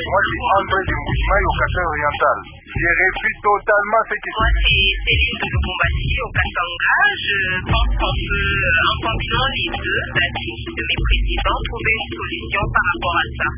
Moi, je suis André de Mouchmaï au Kassai oriental. Je refuse totalement ce qui se passe. Moi, c'est Céline de Lubumbashi au Kassanga. Je pense qu'on peut, en combinant les deux avis de mes présidents, trouver une solution par rapport à ça.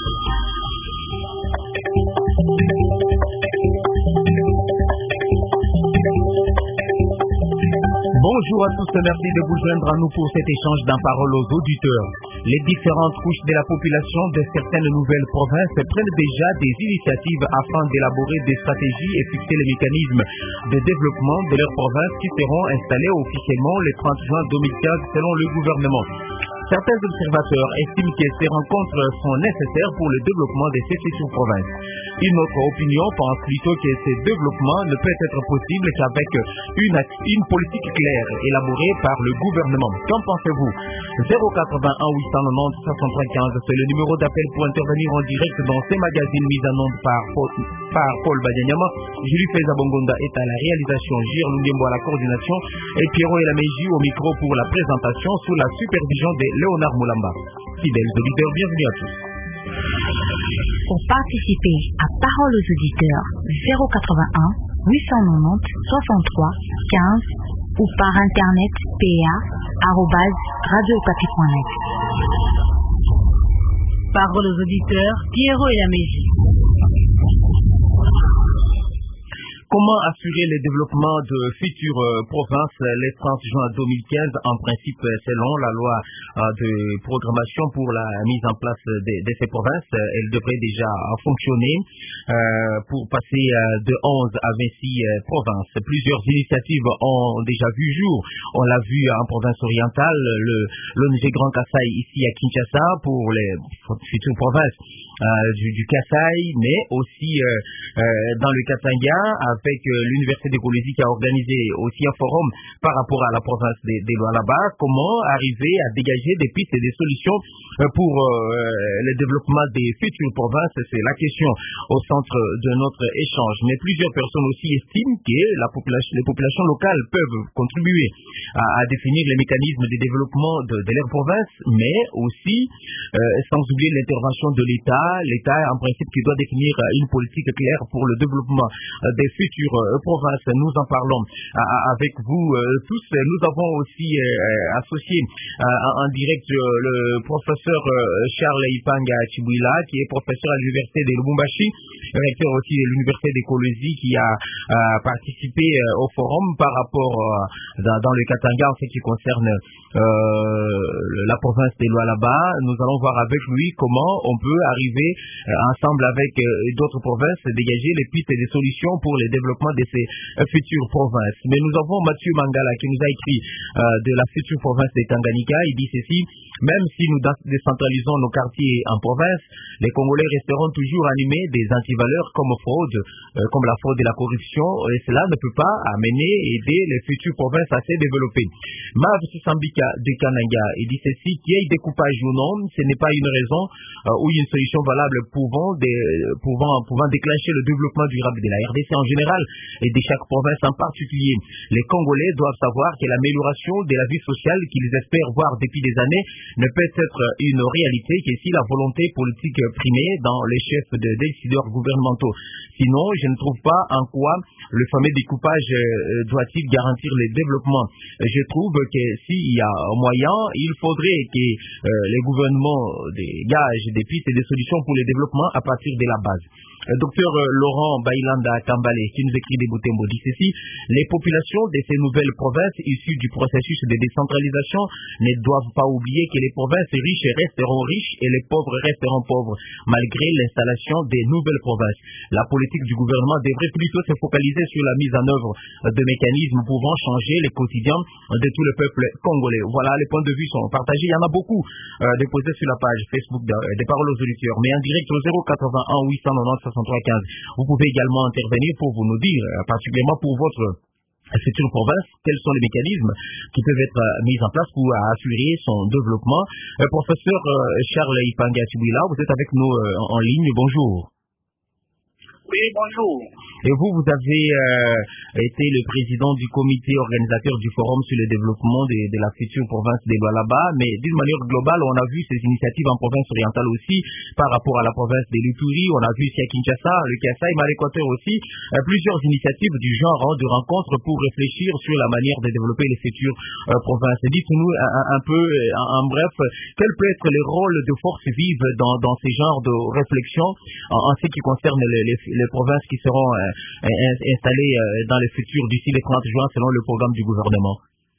Bonjour à tous, merci de vous joindre à nous pour cet échange d'un parole aux auditeurs. Les différentes couches de la population de certaines nouvelles provinces prennent déjà des initiatives afin d'élaborer des stratégies et fixer les mécanismes de développement de leurs provinces qui seront installés officiellement le 30 juin 2015 selon le gouvernement. Certains observateurs estiment que ces rencontres sont nécessaires pour le développement de ces futures provinces. Une autre opinion pense plutôt que ce développement ne peut être possible qu'avec une politique claire élaborée par le gouvernement. Qu'en pensez-vous? 081 890 535, c'est le numéro d'appel pour intervenir en direct dans ces magazines mis en onde par Paul Badianyama. Julie Feza Bongonda est à la réalisation, Gilles Lungembo à la coordination et Pierrot Elameji au micro pour la présentation sous la supervision de Léonard Moulamba. Fidèles auditeurs, bienvenue à tous. Pour participer à Parole aux auditeurs, 081 890 63 15 ou par internet pa@radiocapi.net. Parole aux auditeurs, Pierrot Elameji. Comment assurer le développement de futures provinces le 30 juin 2015? En principe, selon la loi de programmation pour la mise en place de ces provinces, elle devrait déjà fonctionner pour passer de 11 à 26 provinces. Plusieurs initiatives ont déjà vu jour. On l'a vu en province orientale, l'ONG Grand Kassai ici à Kinshasa pour les futures provinces du Kassai, mais aussi dans le Katanga avec l'Université d'écologie qui a organisé aussi un forum par rapport à la province des Lualaba. Comment arriver à dégager des pistes et des solutions pour le développement des futures provinces? C'est la question au centre de notre échange. Mais plusieurs personnes aussi estiment que les populations locales peuvent contribuer à définir les mécanismes de développement de leur province, mais aussi sans oublier l'intervention de l'État. L'État, en principe, qui doit définir une politique claire pour le développement des futures provinces. Nous en parlons avec vous tous. Nous avons aussi associé en direct le professeur Charles Ipanga Chibouila, qui est professeur à l'Université de Lubumbashi, recteur aussi de l'Université d'écologie, qui a participé au forum par rapport dans le Katanga en ce qui concerne la province des Lualaba. Nous allons voir avec lui comment on peut arriver ensemble avec d'autres provinces dégager les pistes et des solutions pour le développement de ces futures provinces. Mais nous avons Mathieu Mangala qui nous a écrit de la future province de Tanganyika. Il dit ceci: même si nous décentralisons nos quartiers en province, les Congolais resteront toujours animés des antivaleurs comme la fraude et la corruption, et cela ne peut pas amener et aider les futures provinces à se développer. Mav Sambika de Kananga, il dit ceci: qu'il y ait découpage ou non, ce n'est pas une raison ou une solution valable pouvant déclencher le développement durable de la RDC en général et de chaque province en particulier. Les Congolais doivent savoir que l'amélioration de la vie sociale qu'ils espèrent voir depuis des années ne peut être une réalité que si la volonté politique primée dans les chefs de décideurs gouvernementaux. Sinon, je ne trouve pas en quoi le fameux découpage doit-il garantir le développement. Je trouve que s'il y a un moyen, il faudrait que les gouvernements dégagent des pistes et des solutions pour le développement à partir de la base. Docteur Laurent Bailanda Kambale, qui nous écrit des Boutembo, dit ceci: les populations de ces nouvelles provinces issues du processus de décentralisation ne doivent pas oublier que les provinces riches resteront riches et les pauvres resteront pauvres, malgré l'installation des nouvelles provinces. La politique du gouvernement devrait plutôt se focaliser sur la mise en œuvre de mécanismes pouvant changer le quotidien de tout le peuple congolais. Voilà, les points de vue sont partagés. Il y en a beaucoup déposés sur la page Facebook des Paroles aux auditeurs, mais en direct au 081 890 6315. Vous pouvez également intervenir pour vous nous dire, particulièrement pour votre future province, quels sont les mécanismes qui peuvent être mis en place pour assurer son développement. Professeur Charles Ipanga Chibouila, vous êtes avec nous en ligne. Bonjour. Oui, bonjour. Et vous avez été le président du comité organisateur du forum sur le développement de la future province de Lualaba, mais d'une manière globale, on a vu ces initiatives en province orientale aussi, par rapport à la province de l'Ituri, on a vu ici à Kinshasa, le Kasaï, mais à l'Équateur aussi, plusieurs initiatives du genre de rencontres pour réfléchir sur la manière de développer les futures provinces. Dites-nous un peu, en bref, quel peut être le rôle de force vive dans ces genres de réflexions en ce qui concerne les provinces qui seront installées dans le futur d'ici le 30 juin selon le programme du gouvernement?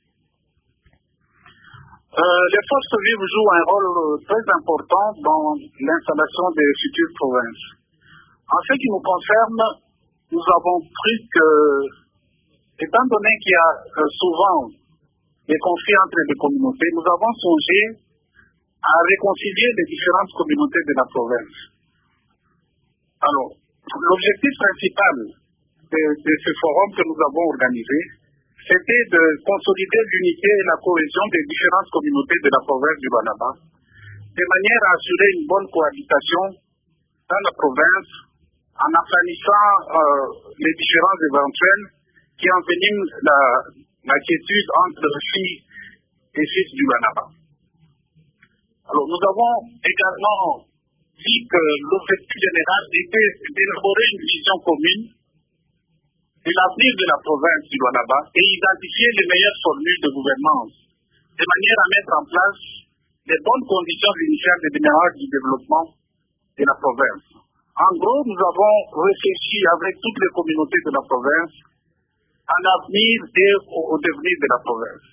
Les forces vives jouent un rôle très important dans l'installation des futures provinces. En ce qui nous concerne, nous avons cru que, étant donné qu'il y a souvent des conflits entre les communautés, nous avons songé à réconcilier les différentes communautés de la province. Alors, l'objectif principal de ce forum que nous avons organisé, c'était de consolider l'unité et la cohésion des différentes communautés de la province du Lualaba, de manière à assurer une bonne cohabitation dans la province, en aplanissant les différents éventuels qui enveniment la quiétude entre filles et fils du Lualaba. Alors, nous avons également dit que l'objectif général était d'élaborer une vision commune de l'avenir de la province du Lualaba et identifier les meilleures formules de gouvernance, de manière à mettre en place les bonnes conditions initiales de démarrage du développement de la province. En gros, nous avons réfléchi avec toutes les communautés de la province à l'avenir et au devenir de la province.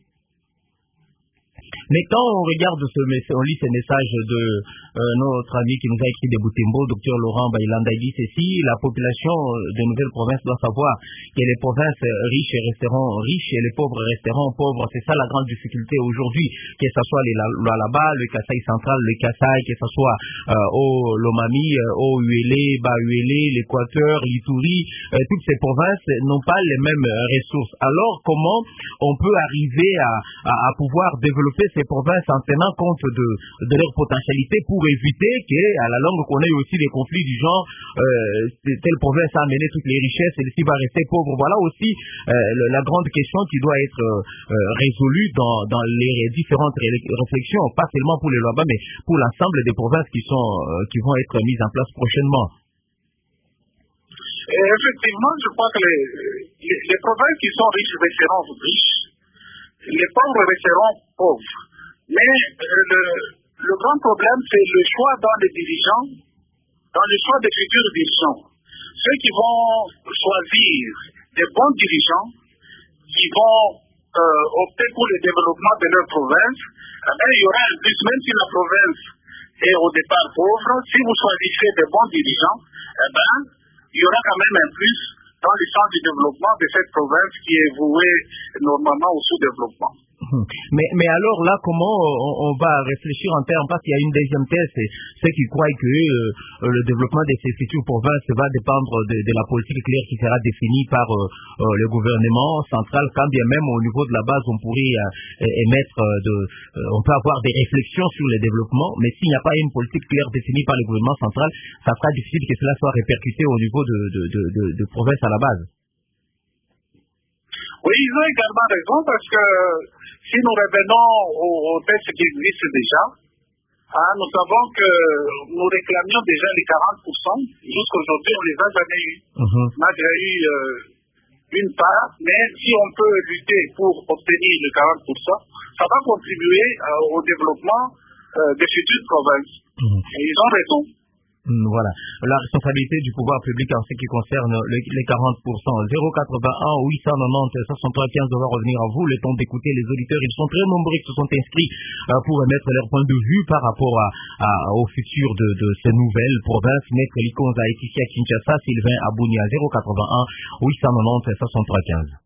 Mais quand on regarde on lit ces messages de notre ami qui nous a écrit de Butembo, Dr Laurent Bailanda, il dit ceci: la population de nouvelles provinces doit savoir que les provinces riches resteront riches et les pauvres resteront pauvres. C'est ça la grande difficulté aujourd'hui, que ce soit les Lualaba, le Kasaï central, le Kasaï, que ce soit au Lomami, au Uélé, Bas Uélé, l'Équateur, l'Ituri, toutes ces provinces n'ont pas les mêmes ressources. Alors comment on peut arriver à pouvoir développer ces provinces en tenant compte de leur potentialité pour éviter qu'à la longue qu'on ait aussi des conflits du genre telle province a amené toutes les richesses et celle-ci va rester pauvre. Voilà aussi la grande question qui doit être résolue dans les différentes réflexions, pas seulement pour les Lualaba mais pour l'ensemble des provinces qui vont être mises en place prochainement. Et effectivement, je crois que les provinces qui sont riches resteront riches, les pauvres resteront pauvres. Mais le grand problème, c'est le choix dans les dirigeants, dans le choix des futurs dirigeants. Ceux qui vont choisir des bons dirigeants, qui vont opter pour le développement de leur province, il y aura un plus, même si la province est au départ pauvre, si vous choisissez des bons dirigeants, il y aura quand même un plus dans le sens du développement de cette province qui est vouée normalement au sous-développement. Mais alors là, comment on va réfléchir en termes, parce qu'il y a une deuxième thèse, c'est ceux qui croient que le développement de ces futures provinces va dépendre de la politique claire qui sera définie par le gouvernement central, quand bien même au niveau de la base on pourrait on peut avoir des réflexions sur le développement, mais s'il n'y a pas une politique claire définie par le gouvernement central, ça sera difficile que cela soit répercuté au niveau de provinces à la base. Oui, ils ont également raison parce que si nous revenons aux textes qui existent déjà, nous savons que nous réclamions déjà les 40%. Jusqu'aujourd'hui, on ne les a jamais eus. On a déjà eu une part, mais si on peut lutter pour obtenir les 40%, ça va contribuer au développement des futures provinces. Et ils ont raison. Voilà. La responsabilité du pouvoir public en ce qui concerne les 40%. 081 890 63 15 va revenir à vous. Le temps d'écouter les auditeurs. Ils sont très nombreux qui se sont inscrits pour émettre leur point de vue par rapport au futur de ces nouvelles provinces. Maître Likonza est ici à Kinshasa, Sylvain Abounia 081 890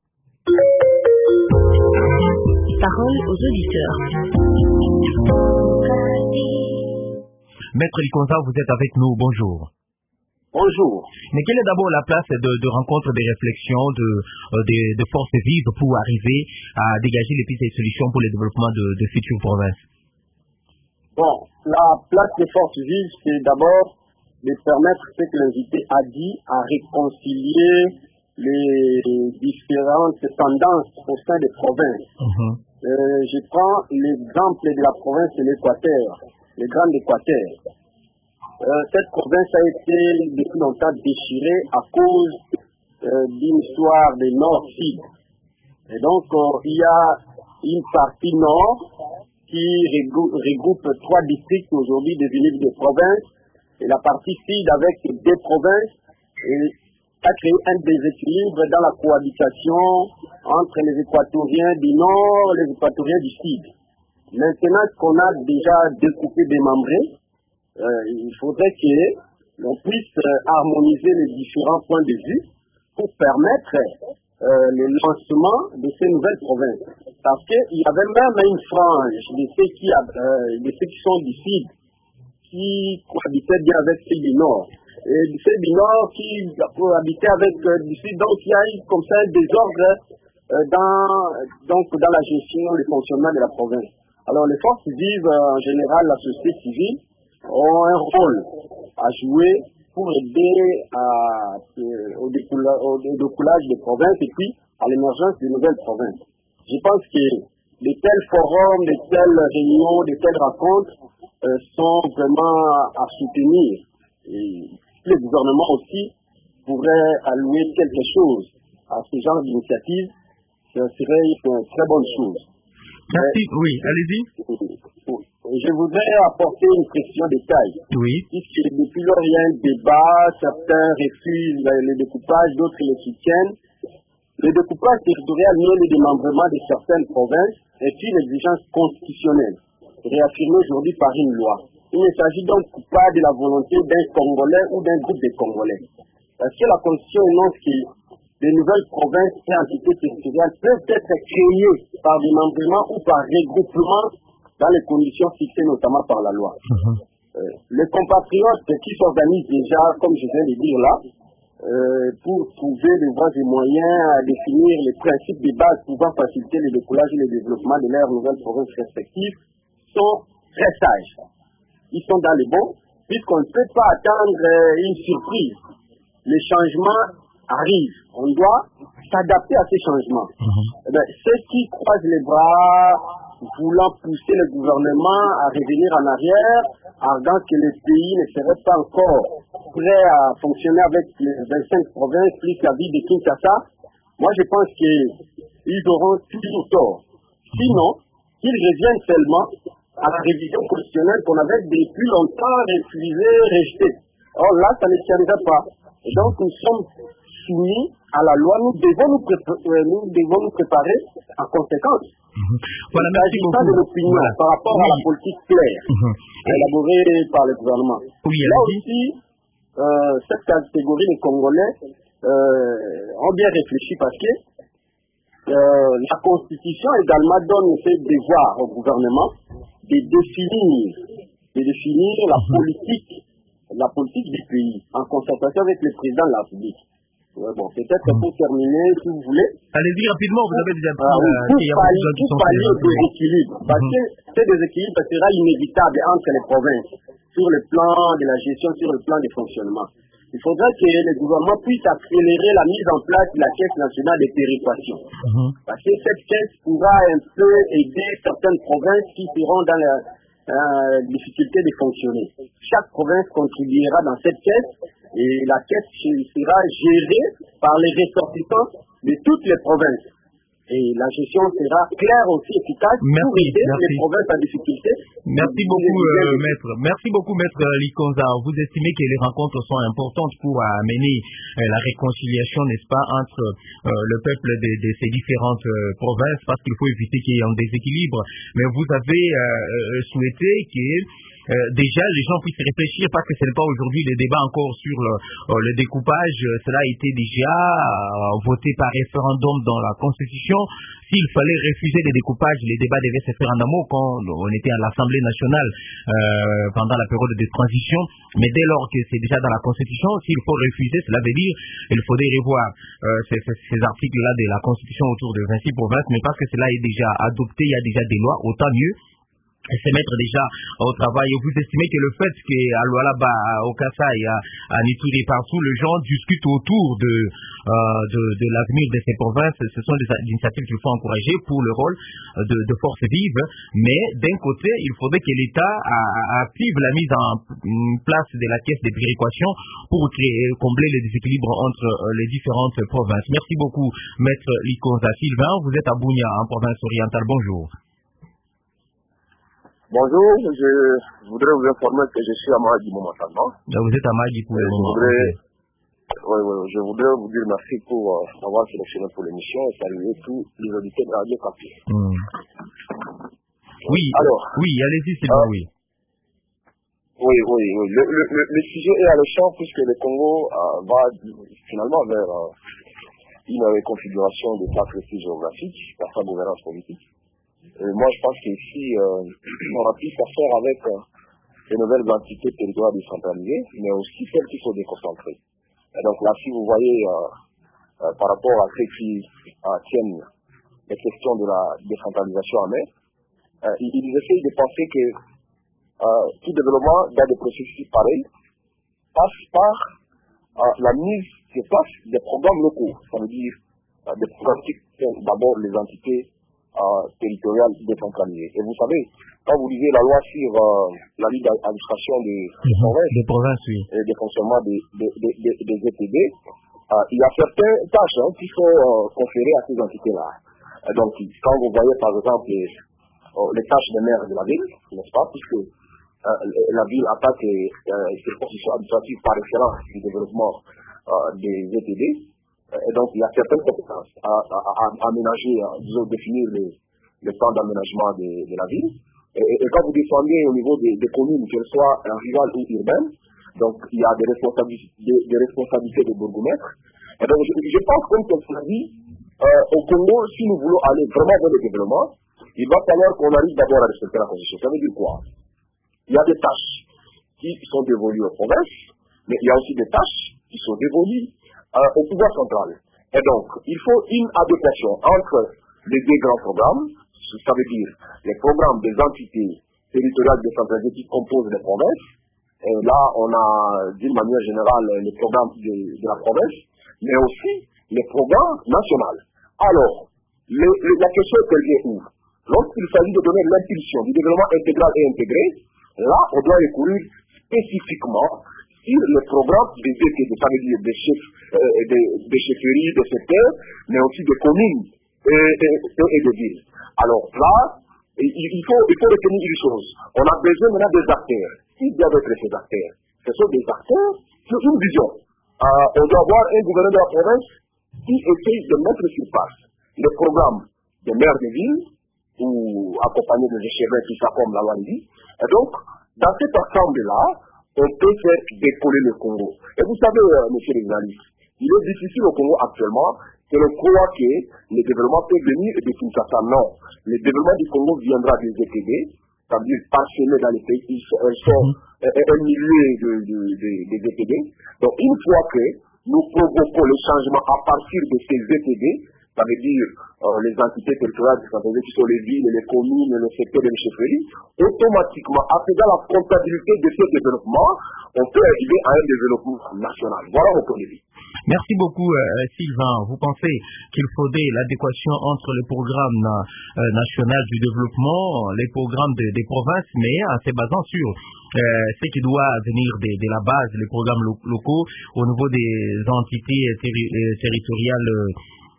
63 15. Parole aux auditeurs. Maître Likonza, vous êtes avec nous, bonjour. Bonjour. Mais quelle est d'abord la place de rencontre, des réflexions, de forces vives pour arriver à dégager les pistes et solutions pour le développement de futures provinces? Bon, la place des forces vives, c'est d'abord de permettre ce que l'invité a dit, à réconcilier les différentes tendances au sein des provinces. Je prends l'exemple de la province de l'Équateur, le Grand Équateur. Cette province a été depuis longtemps déchirée à cause d'une histoire de nord-sud. Et donc, il y a une partie nord qui regroupe 3 districts aujourd'hui devenus des provinces, et la partie sud avec 2 provinces, et a créé un déséquilibre dans la cohabitation entre les Équatoriens du nord et les Équatoriens du sud. Maintenant qu'on a déjà découpé, démembré, il faudrait que l'on puisse harmoniser les différents points de vue pour permettre le lancement de ces nouvelles provinces. Parce qu'il y avait même une frange de ceux qui sont du sud, qui cohabitaient bien avec ceux du nord. Et ceux du nord qui cohabitaient avec du sud. Donc il y a eu comme ça un désordre dans la gestion, le fonctionnement de la province. Alors les forces vives, en général la société civile, ont un rôle à jouer pour aider au découlage des provinces et puis à l'émergence de nouvelles provinces. Je pense que de tels forums, de telles réunions, de telles rencontres sont vraiment à soutenir. Et le gouvernement aussi pourrait allouer quelque chose à ce genre d'initiative, ce serait une très bonne chose. Merci, oui, allez-y. Je voudrais apporter une précision de taille. Oui. Puisque depuis lors, il y a un débat, certains refusent le découpage, d'autres le soutiennent. Le découpage territorial nie le démembrement de certaines provinces et puis l'exigence constitutionnelle, réaffirmée aujourd'hui par une loi. Il ne s'agit donc pas de la volonté d'un Congolais ou d'un groupe de Congolais. Parce que la Constitution énonce que de nouvelles provinces et entités territoriales peuvent être créées par démembrement ou par regroupement dans les conditions fixées notamment par la loi. Les compatriotes qui s'organisent déjà, comme je viens de dire là, pour trouver les voies et moyens à définir les principes de base pouvant faciliter le décollage et le développement de leurs nouvelles provinces respectives, sont très sages. Ils sont dans les bons, puisqu'on ne peut pas attendre une surprise. Les changements arrivent. On doit s'adapter à ces changements. Ceux qui croisent les bras, voulant pousser le gouvernement à revenir en arrière, arguant que le pays ne serait pas encore prêt à fonctionner avec les 25 provinces plus la ville de Kinshasa, moi je pense qu'ils auront toujours tort. Sinon, qu'ils reviennent seulement à la révision constitutionnelle qu'on avait depuis longtemps refusé, rejetée. Or là, ça ne tiendrait pas. Et donc nous sommes soumis à la loi, nous devons nous préparer en conséquence. Voilà, merci beaucoup. De l'opinion par rapport à la politique claire élaborée par le gouvernement. Oui, là aussi, cette catégorie de Congolais ont bien réfléchi parce que la Constitution également donne ce devoir au gouvernement de définir la politique du pays en concertation avec le président de la République. Bon, peut-être pour terminer, si vous voulez. Allez-y rapidement, vous avez déjà pour pallier au déséquilibre. Parce que ce déséquilibre sera inévitable entre les provinces, sur le plan de la gestion, sur le plan du fonctionnement. Il faudrait que le gouvernement puisse accélérer la mise en place de la Caisse nationale de péréquation. Parce que cette caisse pourra un peu aider certaines provinces qui seront dans la difficulté de fonctionner. Chaque province contribuera dans cette caisse et la caisse sera gérée par les ressortissants de toutes les provinces. Et la gestion sera claire aussi, efficace pour aider les provinces en difficulté. Merci beaucoup, maître. Merci beaucoup, maître Likonza. Vous estimez que les rencontres sont importantes pour amener la réconciliation, n'est-ce pas, entre le peuple de ces différentes provinces, parce qu'il faut éviter qu'il y ait un déséquilibre. Mais vous avez souhaité que déjà les gens puissent réfléchir, parce que ce n'est pas aujourd'hui le débat encore sur le découpage. Cela a été déjà voté par référendum dans la Constitution. S'il fallait refuser le découpage, les débats devaient se faire en amont quand on était à l'Assemblée nationale pendant la période de transition. Mais dès lors que c'est déjà dans la Constitution, s'il faut refuser, cela veut dire qu'il faudrait revoir ces articles-là de la Constitution autour de 26 provinces. Mais parce que cela est déjà adopté, il y a déjà des lois, autant mieux se mettre déjà au travail. Vous estimez que le fait qu'à Lualaba, au Kasaï, à Nituri, partout, les gens discutent autour de l'avenir de ces provinces, ce sont des initiatives qu'il faut encourager pour le rôle de force vive. Mais d'un côté, il faudrait que l'État active la mise en place de la caisse de péréquation pour combler les déséquilibres entre les différentes provinces. Merci beaucoup, Maître Likonza. Sylvain, vous êtes à Bunia, en province orientale. Bonjour. Bonjour, je voudrais vous informer que je suis à Mahagi momentanément. Vous êtes à Mahagi pour le moment. Je voudrais vous dire merci pour avoir sélectionné pour l'émission et saluer tous les auditeurs de Radio Capi. Oui, alors, oui, allez-y, c'est bon, oui. Oui. Le sujet est alléchant puisque le Congo va finalement vers une reconfiguration de sa précise géographique par sa gouvernance politique. Moi, je pense qu'ici, on aura pu faire faire avec les nouvelles entités territoriales décentralisées, mais aussi celles qui sont déconcentrées. Et donc là, si vous voyez, par rapport à ceux qui tiennent les questions de la décentralisation en main, ils essayent de penser que tout développement dans des processus pareils passe par la mise sur place des programmes locaux. Ça veut dire des programmes qui tiennent d'abord les entités territoriales décentralisées. Et vous savez, quand vous lisez la loi sur la libre administration des provinces oui, et des fonctionnements des EPD, il y a certaines tâches qui sont conférées à ces entités-là. Donc, quand vous voyez par exemple les tâches des maires de la ville, n'est-ce pas, puisque la ville attaque ses positions administratives par excellence du développement des EPD, et donc, il y a certaines compétences à aménager, disons, définir le temps d'aménagement de la ville. Et quand vous descendez au niveau des communes, qu'elles soient rurales ou urbaines, donc il y a des responsabilités de bourgmestre. Et donc, je pense, comme on l'a dit, au Congo, si nous voulons aller vraiment vers le développement, il va falloir qu'on arrive d'abord à respecter la Constitution. Ça veut dire quoi? Il y a des tâches qui sont dévolues aux provinces, mais il y a aussi des tâches qui sont dévolues au pouvoir central. Et donc, il faut une adéquation entre les deux grands programmes, ça veut dire les programmes des entités territoriales décentralisées qui composent les provinces. Et là, on a d'une manière générale les programmes de la province, mais aussi les programmes nationaux. Alors, la question est qu'elle vient où? Lorsqu'il s'agit de donner l'impulsion du développement intégral et intégré, là, on doit recourir spécifiquement sur les programmes des EPD, ça veut dire des chefferies, des secteurs, mais aussi des communes et des villes. Alors là, il faut retenir une chose. On a besoin maintenant des acteurs. Qui doivent être ces acteurs? Ce sont des acteurs qui ont une vision. On doit avoir un gouverneur de la province qui essaye de mettre sur place les programmes des maires de ville ou accompagnés de chefs qui sont comme la loi dit. Et donc, dans cet ensemble-là, on peut faire décoller le Congo. Et vous savez, monsieur les journalistes, il est difficile au Congo actuellement que l'on croit que le développement peut venir de Kinshasa. Non. Le développement du Congo viendra des EPD, c'est-à-dire parsemés dans les pays. Elles sont un millier des EPD. Donc, une fois que nous provoquons le changement à partir de ces EPD, ça veut dire les entités territoriales décentralisées qui sont les villes, les communes, les secteurs de chefferies, automatiquement, à travers la comptabilité de ce développement, on peut arriver à un développement national. Voilà mon point de vue. Merci beaucoup, Sylvain. Vous pensez qu'il faudrait l'adéquation entre le programme national du développement, les programmes des provinces, mais en se basant sur ce qui doit venir de la base, les programmes locaux, au niveau des entités territoriales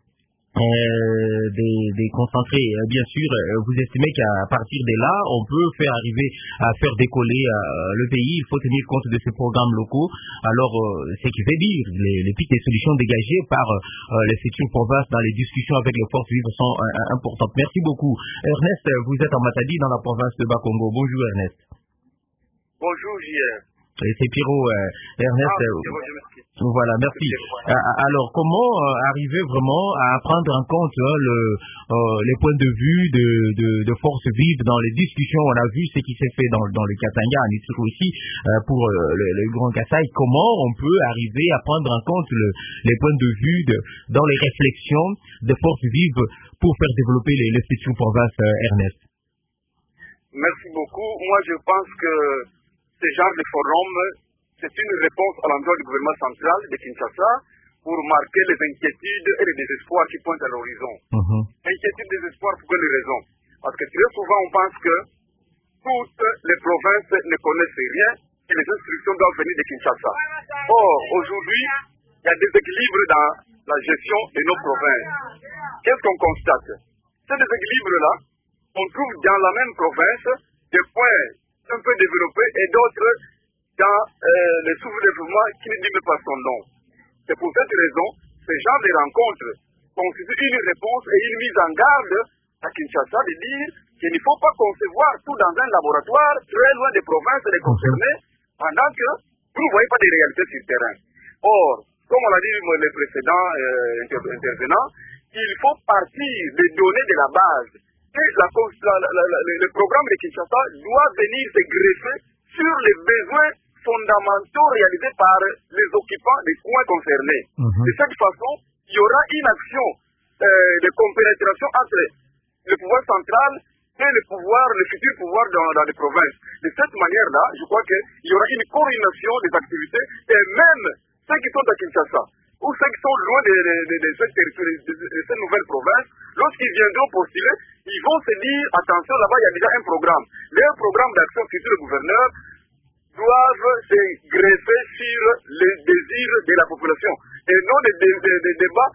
des concentrés. Bien sûr, vous estimez qu'à partir de là, on peut faire arriver à faire décoller le pays. Il faut tenir compte de ces programmes locaux. Alors, ce qui veut dire les pistes de solutions dégagées par les futures provinces dans les discussions avec les forces vives sont importantes. Merci beaucoup. Ernest, vous êtes en Matadi dans la province de Bas-Congo. Bonjour Ernest. Bonjour JR. C'est Pierrot, Ernest. Voilà, merci. Alors, comment arriver vraiment à prendre en compte les points de vue de forces vives dans les discussions? On a vu ce qui s'est fait dans le Katanga, en Ituri aussi, pour le Grand Kasaï. Comment on peut arriver à prendre en compte les points de vue dans les réflexions de forces vives pour faire développer les futures provinces, Ernest? Merci beaucoup. Moi, je pense que ce genre de forum, c'est une réponse à l'endroit du gouvernement central de Kinshasa pour marquer les inquiétudes et les désespoirs qui pointent à l'horizon. Inquiétudes, désespoirs, pour quelles raisons? Parce que très souvent, on pense que toutes les provinces ne connaissent rien et les instructions doivent venir de Kinshasa. Or, aujourd'hui, il y a des équilibres dans la gestion de nos provinces. Qu'est-ce qu'on constate? Ces déséquilibres-là, on trouve dans la même province des points un peu développés et d'autres dans les sous-développements qui ne disent pas son nom. C'est pour cette raison, ce genre de rencontres constituent une réponse et une mise en garde à Kinshasa de dire qu'il ne faut pas concevoir tout dans un laboratoire très loin des provinces et des concernés pendant que vous ne voyez pas des réalités sur le terrain. Or, comme on l'a dit les précédents intervenants, il faut partir des données de la base. Et le programme de Kinshasa doit venir se greffer sur les besoins fondamentaux réalisés par les occupants des coins concernés. De cette façon, il y aura une action de compénétration entre le pouvoir central et le futur pouvoir dans les provinces. De cette manière-là, je crois qu'il y aura une coordination des activités et même ceux qui sont à Kinshasa ou ceux qui sont loin de cette nouvelle province, lorsqu'ils viendront postuler, ils vont se dire, attention, là-bas, il y a déjà un programme. Les programmes d'action futur du gouverneur doivent se greffer sur les désirs de la population et non des débats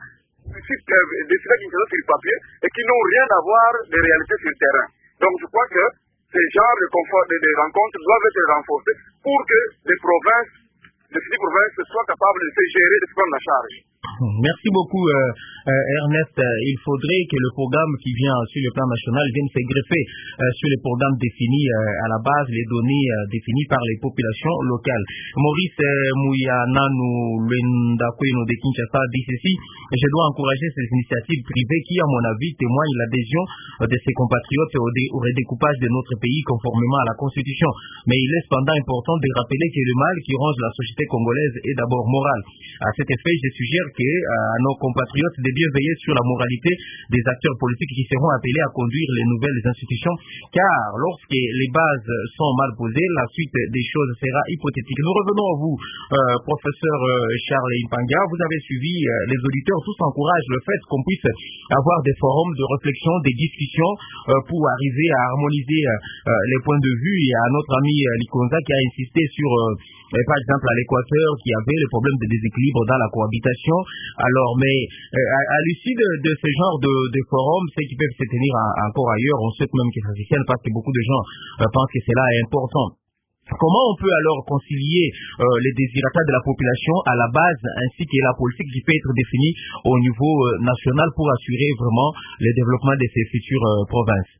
décidés qui sont sur le papier et qui n'ont rien à voir des réalités sur le terrain. Donc je crois que ces genres de rencontres doivent être renforcés pour que les petites provinces soient capables de se gérer, de se prendre la charge. Merci beaucoup Ernest. Il faudrait que le programme qui vient sur le plan national vienne se greffer sur les programmes définis à la base, les données définies par les populations locales. Maurice Mouyananu Lendakweno de Kinshasa dit ceci: je dois encourager ces initiatives privées qui, à mon avis, témoignent l'adhésion de ses compatriotes au redécoupage de notre pays conformément à la Constitution. Mais il est cependant important de rappeler que le mal qui ronge la société congolaise est d'abord moral. À cet effet, je suggère à nos compatriotes de bien veiller sur la moralité des acteurs politiques qui seront appelés à conduire les nouvelles institutions, car lorsque les bases sont mal posées, la suite des choses sera hypothétique. Nous revenons à vous, professeur Charles Impanga. Vous avez suivi les auditeurs, tous encouragent le fait qu'on puisse avoir des forums de réflexion, des discussions pour arriver à harmoniser les points de vue. Et à notre ami Likonza qui a insisté sur, par exemple, à l'Équateur, qui avait le problème de déséquilibre dans la cohabitation. Alors, mais à l'issue de ce genre de forums, ceux qui peuvent se tenir encore ailleurs, on souhaite même qu'ils se tiennent parce que beaucoup de gens pensent que cela est important. Comment on peut alors concilier les désirata de la population à la base ainsi que la politique qui peut être définie au niveau national pour assurer vraiment le développement de ces futures provinces?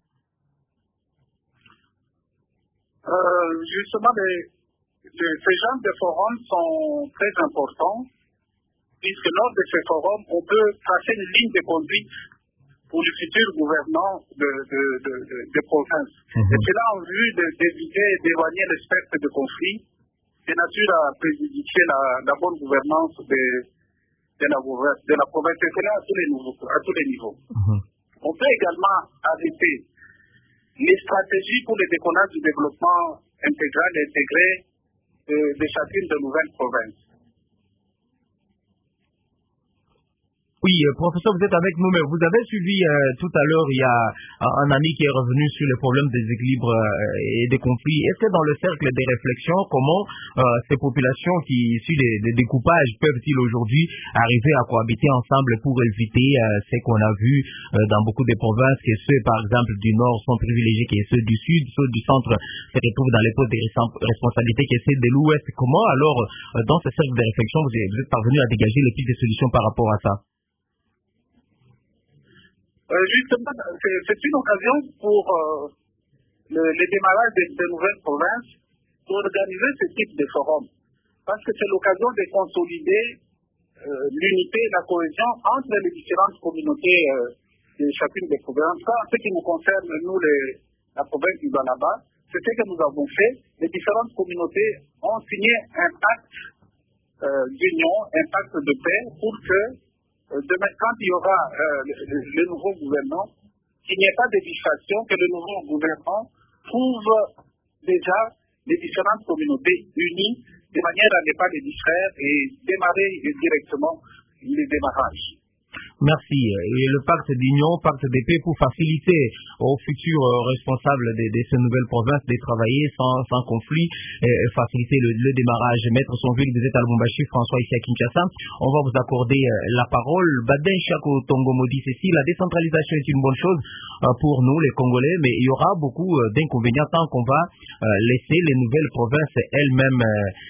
Justement, ces genres de forums sont très importants, puisque lors de ces forums, on peut tracer une ligne de conduite pour le futur gouvernement de province. Et cela en vue d'éviter et d'éloigner le spectre de conflit de nature à préjudicer la bonne gouvernance de la province, et cela à tous les niveaux. On peut également arrêter les stratégies pour le décollage du développement intégral et intégré de chacune de nouvelles provinces. Oui, professeur, vous êtes avec nous, mais vous avez suivi tout à l'heure, il y a un ami qui est revenu sur les problèmes des équilibres et des conflits. Est-ce que dans le cercle des réflexions, comment ces populations qui, issues des découpages, peuvent-ils aujourd'hui arriver à cohabiter ensemble pour éviter ce qu'on a vu dans beaucoup de provinces, que ceux, par exemple, du Nord sont privilégiés, que ceux du Sud, ceux du Centre se retrouvent dans les postes de responsabilité, que ceux de l'Ouest. Comment alors, dans ce cercle de réflexion, vous êtes parvenu à dégager les pistes de solutions par rapport à ça? Justement, c'est une occasion pour le démarrage de nouvelles provinces d'organiser ce type de forum. Parce que c'est l'occasion de consolider l'unité et la cohésion entre les différentes communautés de chacune des provinces. En ce qui nous concerne, nous, la province du Banaba, c'est ce que nous avons fait. Les différentes communautés ont signé un pacte d'union, un pacte de paix pour que demain, quand il y aura le nouveau gouvernement, qu'il n'y ait pas de distraction, que le nouveau gouvernement trouve déjà les différentes communautés unies de manière à ne pas les distraire et démarrer directement les démarrages. Merci. Et le pacte d'union, pacte de paix pour faciliter aux futurs responsables de ces nouvelles provinces de travailler sans conflit et faciliter le démarrage. Maître Sonville, vous êtes à Lubumbashi, François ici à Kinshasa. On va vous accorder la parole. Baden Chako Tongomo dit ceci, la décentralisation est une bonne chose pour nous les Congolais, mais il y aura beaucoup d'inconvénients tant qu'on va laisser les nouvelles provinces elles-mêmes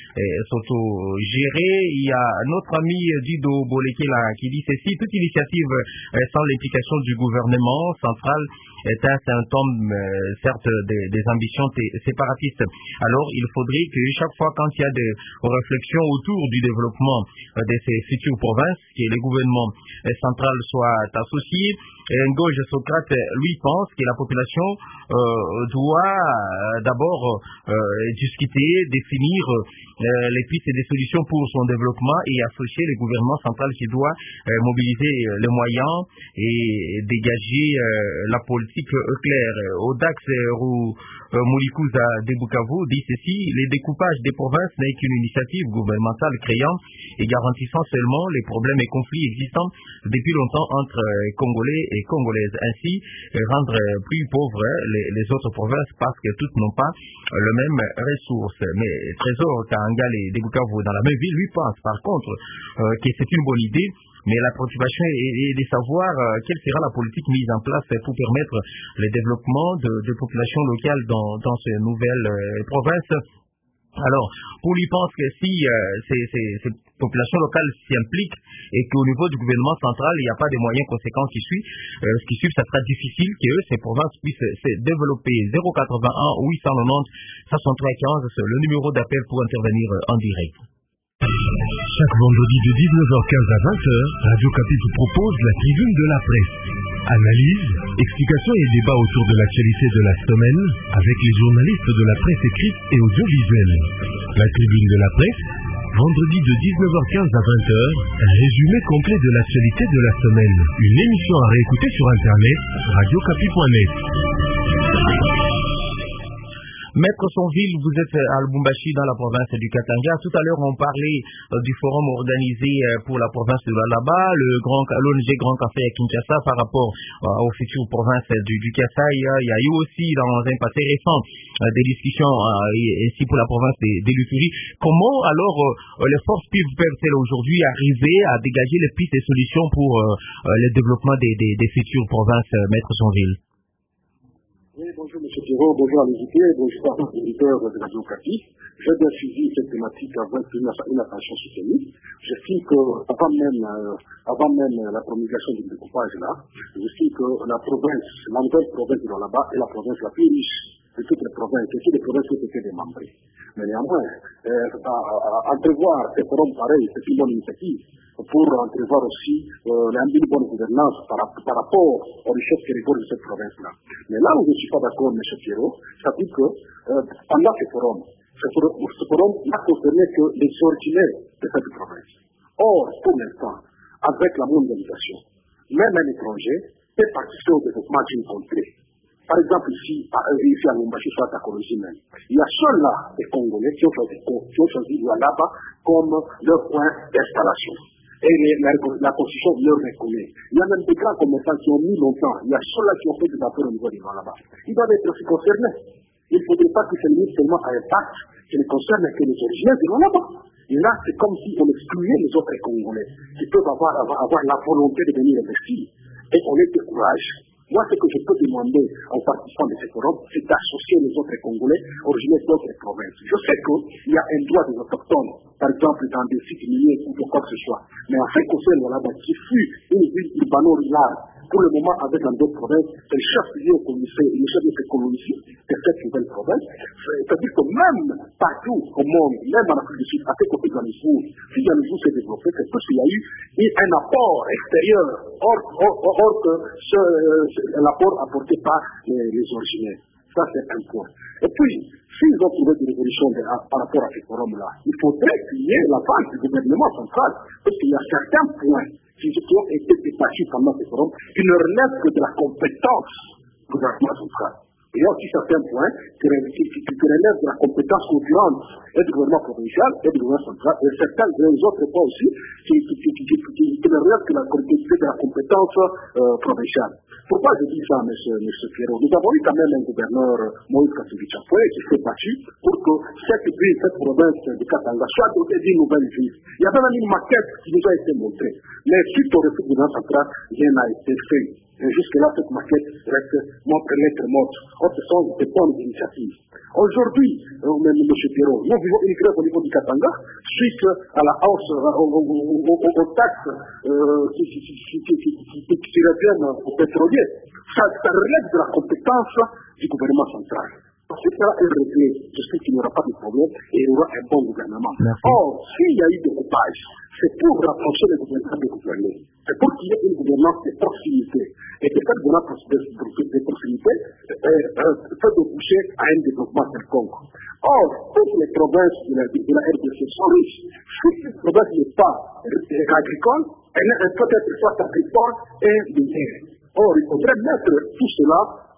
s'auto-gérer. Il y a notre ami Dido Bolekela qui dit ceci, toute initiative sans l'implication du gouvernement central est un symptôme, certes, des ambitions séparatistes. Alors, il faudrait que chaque fois quand il y a des réflexions autour du développement de ces futures provinces, que le gouvernement central soit associé. Ngoge Socrate, lui, pense que la population doit d'abord discuter, définir les pistes et des solutions pour son développement et associer le gouvernement central qui doit mobiliser les moyens et dégager la politique claire. Audax Moulikuza de Bukavu dit ceci, les découpages des provinces n'est qu'une initiative gouvernementale créant et garantissant seulement les problèmes et conflits existants depuis longtemps entre Congolais et Congolaises. Ainsi, rendre plus pauvres les autres provinces parce que toutes n'ont pas le même ressources. Mais Trésor Kaangale de Bukavu dans la même ville, lui pense par contre que c'est une bonne idée. Mais la préoccupation est de savoir quelle sera la politique mise en place pour permettre le développement de populations locales dans ces nouvelles provinces. Alors, pour lui pense que si ces populations locales s'y impliquent et qu'au niveau du gouvernement central, il n'y a pas de moyens conséquents qui suivent, ça sera difficile que ces provinces puissent se développer. 081 890 6315, c'est le numéro d'appel pour intervenir en direct. Chaque vendredi de 19h15 à 20h, Radio Kapi vous propose la tribune de la presse. Analyse, explications et débats autour de l'actualité de la semaine avec les journalistes de la presse écrite et audiovisuelle. La tribune de la presse, vendredi de 19h15 à 20h, un résumé complet de l'actualité de la semaine. Une émission à réécouter sur internet, radiokapi.net. Maître Sonville, vous êtes à Lubumbashi dans la province du Katanga. Tout à l'heure, on parlait du forum organisé pour la province de Lualaba, l'ONG Grand Café à Kinshasa par rapport aux futures provinces du Kasaï. Il y a eu aussi dans un passé récent des discussions ici pour la province de l'Uturi. Comment alors les forces peuvent-elles aujourd'hui arriver à dégager les pistes et solutions pour le développement des futures provinces, Maître Sonville? Oui, bonjour M. Thiraud, bonjour à l'édité, bonjour à tous les auditeurs de Radio Kapi. J'ai bien suivi cette thématique avec une attention soutenue. J'estime qu'avant même la promulgation du découpage là, j'estime que la nouvelle province de là-bas est la province la plus riche de toutes les provinces qui ont été démembrées. Mais néanmoins, entrevoir ces forums pareils, c'est une bonne initiative pour entrevoir aussi une bonne gouvernance par rapport aux richesses que regorge cette province-là. Mais là où je ne suis pas d'accord, M. Thiraud, ça dit que pendant ce forum n'a concerné que les originaires de cette province. Or, pour l'instant, avec la mondialisation, même un étranger peut participer au développement d'une contrée. Par exemple, ici à Lubumbashi, soit à Kolozimène, il y a ceux-là des Congolais qui ont choisi Lualaba comme leur point d'installation. Et la Constitution leur reconnaît. Il y a même des grands commerçants qui ont mis longtemps. Il y a ceux-là qui ont fait des affaires au niveau des Lualaba. Ils doivent être aussi concernés. Il ne faudrait pas qu'ils se limitent seulement à un pacte qui ne concerne que les originaires de Lualaba. Et là, c'est comme si on excluait les autres Congolais qui peuvent avoir la volonté de venir investir. Et on les décourage. Moi, ce que je peux demander aux participants de ce forum, c'est d'associer les autres Congolais originaires d'autres provinces. Je sais qu'il y a un droit des autochtones, par exemple dans des sites miniers ou quoi que ce soit. Mais en ce qui concerne là-bas, qui fut une ville urbano-rurale, pour le moment avec dans d'autres provinces, c'est le chef lié au commissaire, le chef de colonie de cette nouvelle province. C'est-à-dire que même partout au monde, même en Afrique du Sud, à ces côtés de Yanisou, si Yanisou s'est développé, c'est parce qu'il y a eu un apport extérieur, hors que l'apport apporté par les originaires. Ça, c'est un point. Et puis, s'ils ont trouvé des résolutions par rapport à ce forum-là, il faudrait qu'il y ait la face du gouvernement central, parce qu'il y a certains points qui ont été débattus pendant ce forum qui ne relèvent que de la compétence du gouvernement central. Il y a aussi certains points qui relèvent de la compétence concurrente et du gouvernement provincial et du gouvernement central, et certains autres points aussi qui ne relèvent que la compétence de la compétence provinciale. Pourquoi je dis ça, M. Pierrot? Nous avons eu quand même un gouverneur, Moïse Kassoubi Chapoué, qui s'est battu pour que cette ville, cette province de Katanga soit dotée d'une nouvelle ville. Il y avait même une maquette qui nous a été montrée. Mais suite au refus du gouvernement central, rien n'a été fait. Et jusque-là, cette maquette reste lettre morte. Or, ce sont des bonnes initiatives. Aujourd'hui, M. Pierrot, nous vivons une grève au niveau du Katanga suite à la hausse, aux taxes qui reviennent aux pétroliers. Ça relève de la compétence du gouvernement central. Si cela est réglé, je sais qu'il n'y aura pas de problème et il y aura un bon gouvernement. Merci. Or, s'il y a eu des coupages, c'est pour rapprocher les gouvernements des gouvernés. C'est pour qu'il y ait une gouvernance de proximité. Et que cette gouvernance de proximité peut déboucher à un développement quelconque. Or, toutes les provinces de la RDC sont riches. Si une province n'est pas agricole, elle peut être soit agricole et minière. Or, il faudrait mettre tout cela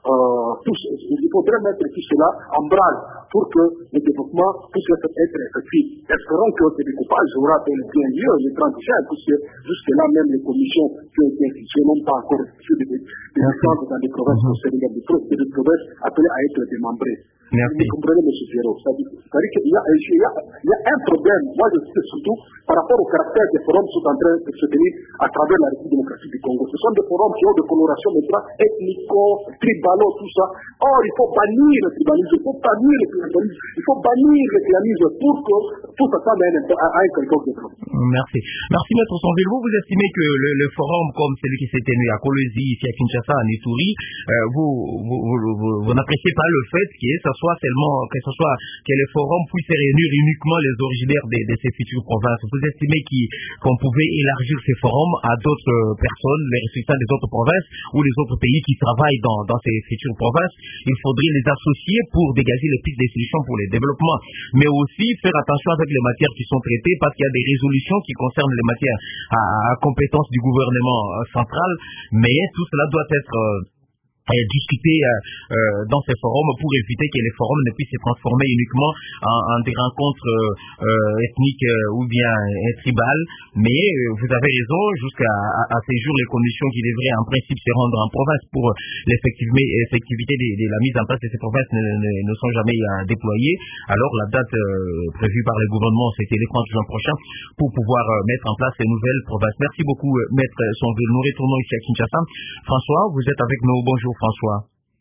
en branle pour que le développement puisse être effectif. Espérons que ce découpage aura bel et bien lieu le 30 juin, puisque jusque-là, même les commissions qui ont été instituées n'ont pas encore reçu des descentes dans des provinces concernées, des provinces appelées à être démembrées. Vous comprenez, M. Pierrot? C'est-à-dire qu'il y a un problème. Moi, je sais surtout par rapport au caractère des forums qui sont en train de se tenir à travers la République démocratique du Congo. Ce sont des forums qui ont des colorations maintenant ethnico-tribalo, tout ça. Or, il faut bannir le tribalisme, il faut bannir le clientélisme, il faut bannir le clanisme pour que tout ça s'en mène à un quelconque développement. Merci. Merci, Maître Sonville. Vous estimez que le forum comme celui qui s'est tenu à Kolwezi, ici à Kinshasa, à Ituri, vous n'appréciez pas le fait que les forums puissent réunir uniquement les originaires de ces futures provinces. Vous estimez qu'on pouvait élargir ces forums à d'autres personnes, les ressortissants des autres provinces ou les autres pays qui travaillent dans ces futures provinces. Il faudrait les associer pour dégager les pistes de solutions pour les développements, mais aussi faire attention avec les matières qui sont traitées, parce qu'il y a des résolutions qui concernent les matières à compétence du gouvernement central, mais tout cela doit être discuter dans ces forums pour éviter que les forums ne puissent se transformer uniquement en des rencontres ethniques ou bien tribales. Mais vous avez raison, jusqu'à ces jours, les commissions qui devraient en principe se rendre en province pour l'effectivité de la mise en place de ces provinces ne sont jamais déployées. Alors la date prévue par le gouvernement, c'était le 30 juin prochain pour pouvoir mettre en place ces nouvelles provinces. Merci beaucoup, Maître Sonville. Nous retournons ici à Kinshasa. François, vous êtes avec nous. Bonjour. François,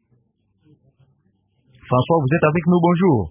vous êtes avec nous, bonjour.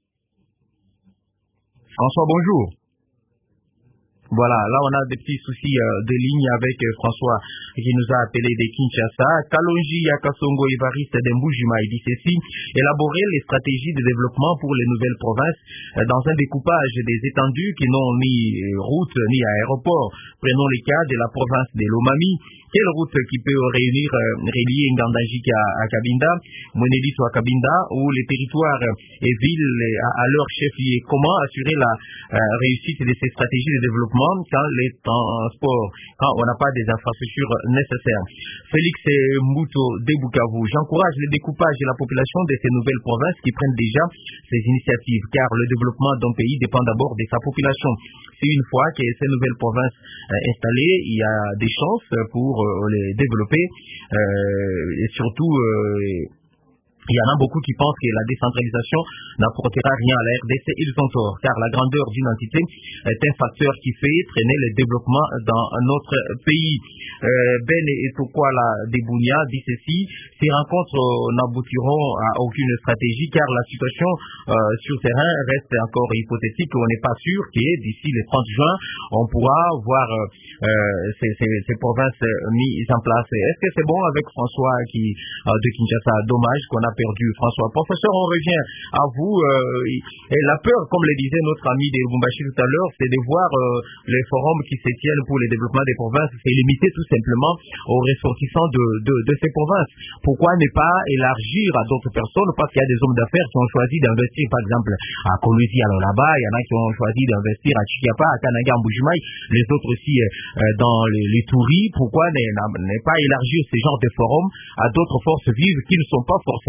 François, bonjour. Voilà, là on a des petits soucis de ligne avec François qui nous a appelé de Kinshasa. Kalonji Yakasongo Evariste de Mboujima dit ceci: élaborer les stratégies de développement pour les nouvelles provinces dans un découpage des étendues qui n'ont ni route ni aéroport. Prenons le cas de la province de Lomami. Quelle route qui peut relier Ngandajik à Kabinda, Monedis à Kabinda, ou les territoires et villes à leur chef-lieu? Comment assurer la réussite de ces stratégies de développement quand on n'a pas des infrastructures nécessaires? Félix Mbuto de Bukavu: j'encourage le découpage de la population de ces nouvelles provinces qui prennent déjà ces initiatives, car le développement d'un pays dépend d'abord de sa population. Si une fois que ces nouvelles provinces installées, il y a des chances pour les développer, et surtout il y en a beaucoup qui pensent que la décentralisation n'apportera rien à la RDC. Ils ont tort, car la grandeur d'une entité est un facteur qui fait traîner le développement dans notre pays. Ben et Tokwala de Bounia dit ceci: ces rencontres n'aboutiront à aucune stratégie, car la situation sur terrain reste encore hypothétique. On n'est pas sûr que d'ici le 30 juin, on pourra voir ces provinces mises en place. Est-ce que c'est bon avec François de Kinshasa? Dommage qu'on a perdu François. Professeur, on revient à vous. Et la peur, comme le disait notre ami de Lubumbashi tout à l'heure, c'est de voir les forums qui se tiennent pour le développement des provinces, c'est limité tout simplement aux ressortissants de ces provinces. Pourquoi ne pas élargir à d'autres personnes? Parce qu'il y a des hommes d'affaires qui ont choisi d'investir, par exemple, à Kolwezi, alors là-bas, il y en a qui ont choisi d'investir à Chikiapa, à Kananga, à Mbujimaï, les autres aussi dans les Touris. Pourquoi ne pas élargir ce genre de forums à d'autres forces vives qui ne sont pas forcément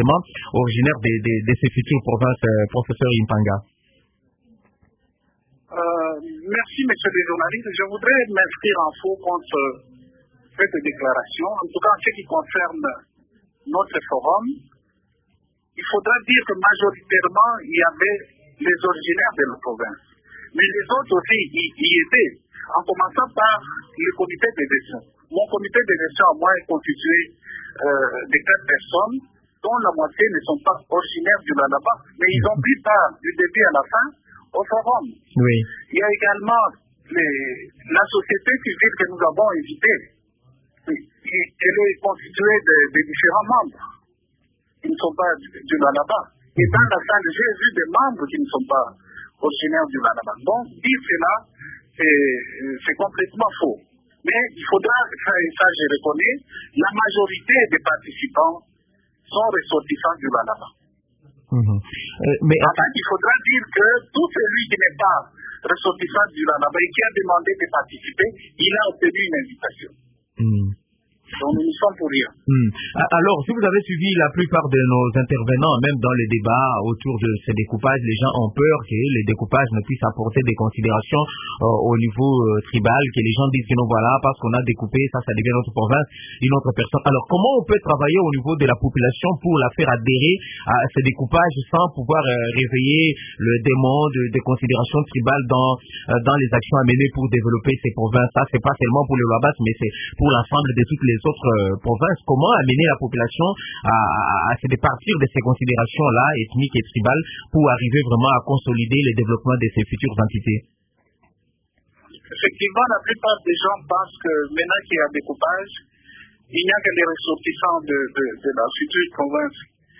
justement originaires de ces futures provinces, professeur Impanga? Merci, monsieur le journaliste. Je voudrais m'inscrire en faux contre cette déclaration. En tout cas, en ce qui concerne notre forum, il faudra dire que majoritairement, il y avait les originaires de la province. Mais les autres aussi y étaient, en commençant par le comité de gestion. Mon comité de gestion, moi, est constitué de 4 personnes, dont la moitié ne sont pas originaires du Lualaba, mais ils ont pris part du début à la fin au forum. Oui. Il y a également la société civile que nous avons invitée. Elle est constituée de différents membres qui ne sont pas du Lualaba. Et dans la salle, j'ai vu des membres qui ne sont pas originaires du Lualaba. Donc, dire cela, c'est complètement faux. Mais il faudra, ça je reconnais, la majorité des participants sont ressortissants du Lualaba. Mais en fait, il faudra dire que tout celui qui n'est pas ressortissant du Lualaba et qui a demandé de participer, il a obtenu une invitation. Donc nous n'y sommes pour rien. Alors, si vous avez suivi la plupart de nos intervenants, même dans les débats autour de ces découpages, les gens ont peur que les découpages ne puissent apporter des considérations au niveau tribal, que les gens disent que non, voilà, parce qu'on a découpé, ça devient notre province, une autre personne. Alors, comment on peut travailler au niveau de la population pour la faire adhérer à ces découpages sans pouvoir réveiller le démon de considérations tribales dans les actions à mener pour développer ces provinces? Ça, c'est pas seulement pour le Lualaba, mais c'est pour l'ensemble de toutes les autres provinces. Comment amener la population à se départir de ces considérations-là, ethniques et tribales, pour arriver vraiment à consolider le développement de ces futures entités? Effectivement, la plupart des gens pensent que maintenant qu'il y a un découpage, il n'y a que les ressortissants de la future province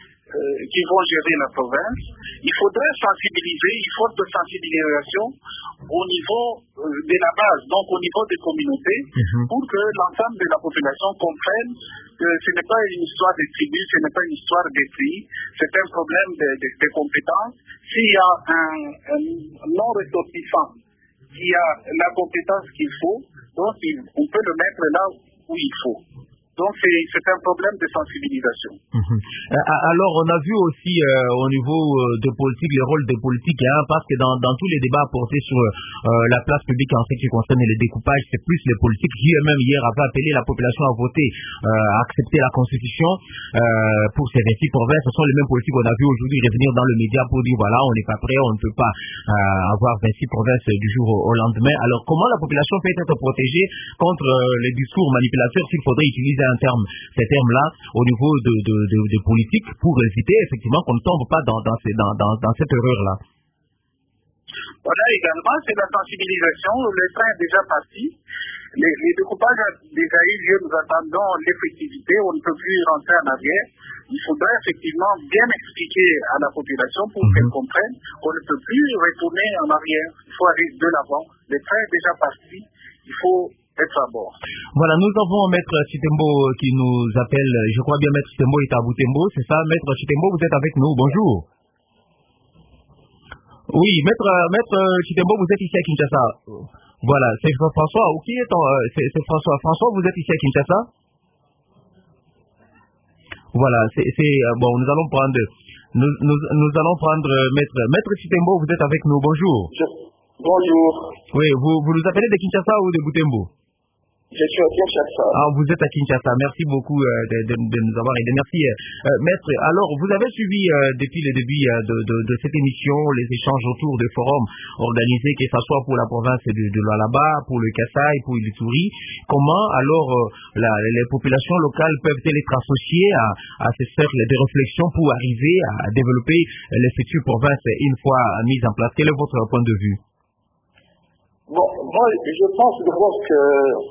qui vont gérer la province. Il faudrait sensibiliser, il faut de sensibilisation au niveau de la base, donc au niveau des communautés, pour que l'ensemble de la population comprenne que ce n'est pas une histoire de tribus, ce n'est pas une histoire de pays, c'est un problème de compétences. S'il y a un non-ressortissant qui a la compétence qu'il faut, donc on peut le mettre là où il faut. Donc c'est un problème de sensibilisation. Alors on a vu aussi au niveau de politique, le rôle des politiques, parce que dans tous les débats portés sur la place publique en ce qui concerne les découpages, c'est plus les politiques qui eux-mêmes hier avaient appelé la population à voter, à accepter la constitution pour ces 26 provinces. Ce sont les mêmes politiques qu'on a vu aujourd'hui revenir dans le média pour dire voilà, on n'est pas prêt, on ne peut pas avoir 26 provinces du jour au lendemain. Alors comment la population peut être protégée contre les discours manipulateurs s'il faudrait utiliser ces termes-là au niveau de politique pour éviter effectivement qu'on ne tombe pas dans cette erreur-là? Voilà, également, c'est la sensibilisation. Le train est déjà parti. Les découpages ont déjà eu lieu. Nous attendons l'effectivité. On ne peut plus rentrer en arrière. Il faudra effectivement bien expliquer à la population pour qu'elle comprenne qu'on ne peut plus retourner en arrière. Il faut aller de l'avant. Le train est déjà parti. Il faut être à bord. Voilà, nous avons Maître Chitembo qui nous appelle. Je crois bien Maître Chitembo est à Butembo, c'est ça? Maître Chitembo, vous êtes avec nous. Bonjour. Oui, Maître Chitembo, vous êtes ici à Kinshasa. Voilà, c'est François. Qui est c'est François. François, vous êtes ici à Kinshasa? Voilà, bon, nous allons prendre Maître Chitembo, vous êtes avec nous. Bonjour. Bonjour. Oui, vous nous appelez de Kinshasa ou de Butembo? Je suis à Kinshasa. Vous êtes à Kinshasa. Merci beaucoup de nous avoir aidé. Merci. Maître, alors, vous avez suivi depuis le début de cette émission les échanges autour de forums organisés, que ce soit pour la province de Lualaba, pour le Kasaï, pour l'Ituri. Comment, alors, les populations locales peuvent-elles être associées à ces cercles de réflexion pour arriver à développer les futures provinces une fois mises en place? Quel est votre point de vue? Bon, moi, je pense d'abord que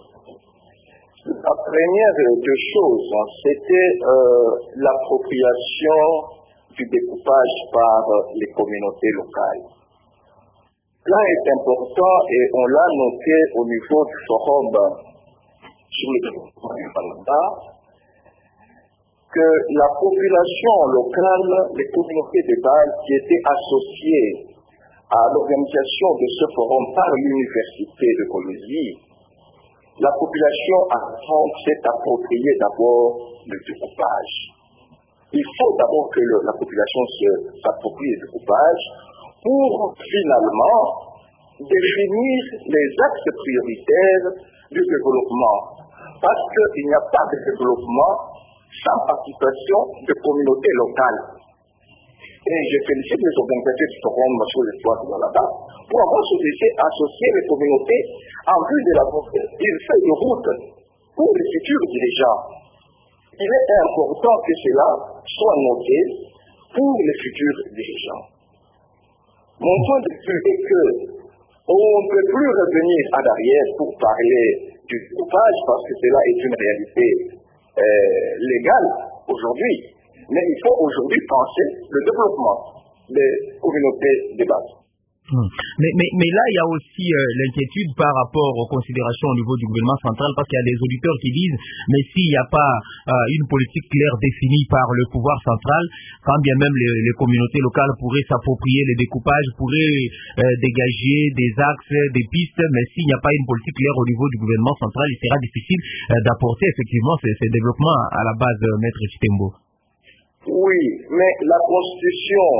la première des choses, c'était l'appropriation du découpage par les communautés locales. Là est important et on l'a noté au niveau du forum sur le développement du Lualaba, que la population locale, les communautés de base qui étaient associées à l'organisation de ce forum par l'université de Colosie, la population s'est appropriée d'abord le découpage. il faut d'abord que la population s'approprie le découpage pour finalement définir les axes prioritaires du développement. Parce qu'il n'y a pas de développement sans participation de communautés locales. Et je félicite les organisateurs du forum sur l'espoir de là-bas pour avoir associé les communautés en vue de la feuille de route pour les futurs dirigeants. Il est important que cela soit noté pour les futurs dirigeants. Mon point de vue est qu'on ne peut plus revenir à l'arrière pour parler du découpage parce que cela est une réalité légale aujourd'hui. Mais il faut aujourd'hui penser le développement des communautés de base. Mais là, il y a aussi l'inquiétude par rapport aux considérations au niveau du gouvernement central, parce qu'il y a des auditeurs qui disent, mais s'il n'y a pas une politique claire définie par le pouvoir central, quand bien même les communautés locales pourraient s'approprier les découpages, pourraient dégager des axes, des pistes, mais s'il n'y a pas une politique claire au niveau du gouvernement central, il sera difficile d'apporter effectivement ces développements à la base, Maître Chitembo. Oui, mais la Constitution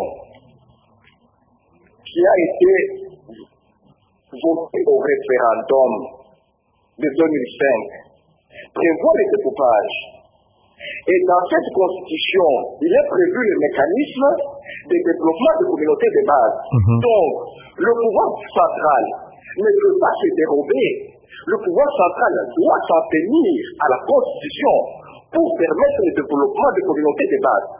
qui a été votée au référendum de 2005 prévoit les découpages. Et dans cette Constitution, il est prévu le mécanisme de développement des communautés de base. Donc, le pouvoir central ne peut pas se dérober. Le pouvoir central doit s'en tenir à la Constitution pour permettre le développement des communautés de base.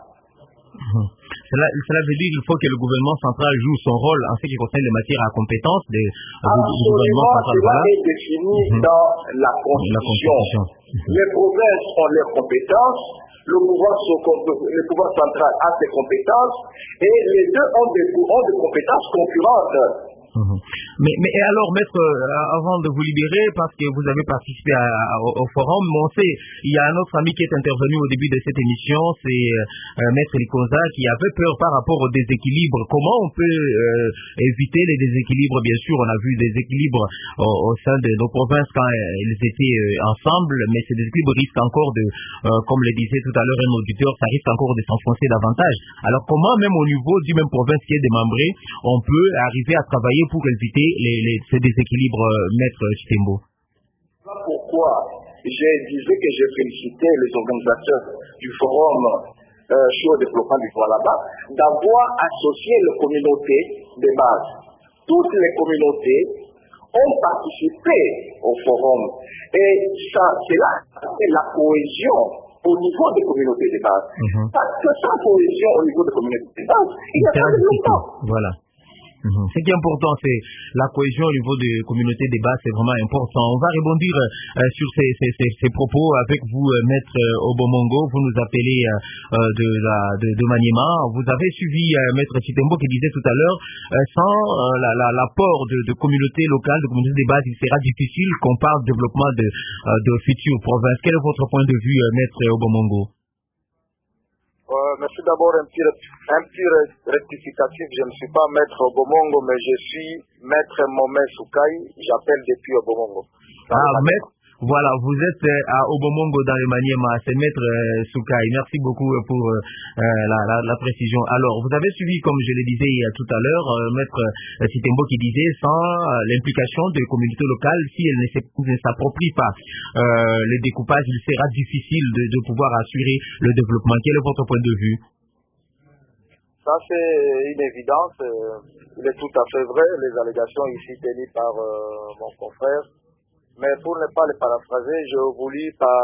Cela veut dire qu'il faut que le gouvernement central joue son rôle en ce qui concerne les matières à compétence du gouvernement central. Cela est défini dans la Constitution. Les provinces ont leurs compétences, le pouvoir central a ses compétences, et les deux ont des compétences concurrentes. Mais alors, Maître, avant de vous libérer, parce que vous avez participé au forum, on sait, il y a un autre ami qui est intervenu au début de cette émission, c'est Maître Likonza, qui avait peur par rapport au déséquilibre. Comment on peut éviter les déséquilibres? Bien sûr, on a vu des équilibres au sein de nos provinces quand ils étaient ensemble, mais ces déséquilibres risquent encore de, comme le disait tout à l'heure un auditeur, ça risque encore de s'enfoncer davantage. Alors comment, même au niveau du même province qui est démembré, on peut arriver à travailler pour éviter ces déséquilibres, Maître Chitembo? Pourquoi je disais que je félicitais les organisateurs du forum sur le développement du là-bas d'avoir associé les communautés de base. Toutes les communautés ont participé au forum et c'est la cohésion au niveau des communautés de base. Parce que sans cohésion au niveau des communautés de base, il n'y a pas de développement. Voilà. Ce qui est important, c'est la cohésion au niveau des communautés de base, c'est vraiment important. On va rebondir sur ces propos avec vous, Maître Obomongo. Vous nous appelez de Maniema. Vous avez suivi Maître Chitembo qui disait tout à l'heure, sans l'apport de communautés locales, de communautés de base, il sera difficile qu'on parle de développement de futures provinces. Quel est votre point de vue, Maître Obomongo? Merci d'abord un petit rectificatif. Je ne suis pas Maître Obomongo, mais je suis Maître Momé Soukaï. J'appelle depuis Obomongo. Maître, voilà, vous êtes à Obomongo dans le Maniema. C'est Maître Soukaï. Merci beaucoup pour la précision. Alors, vous avez suivi, comme je le disais tout à l'heure, Maître Chitembo qui disait, sans l'implication des communautés locales, si elles ne s'approprient pas le découpage, il sera difficile de pouvoir assurer le développement. Quel est votre point de vue? Ça, c'est une évidence. Il est tout à fait vrai. Les allégations ici tenues par mon confrère. Mais pour ne pas les paraphraser, je voulais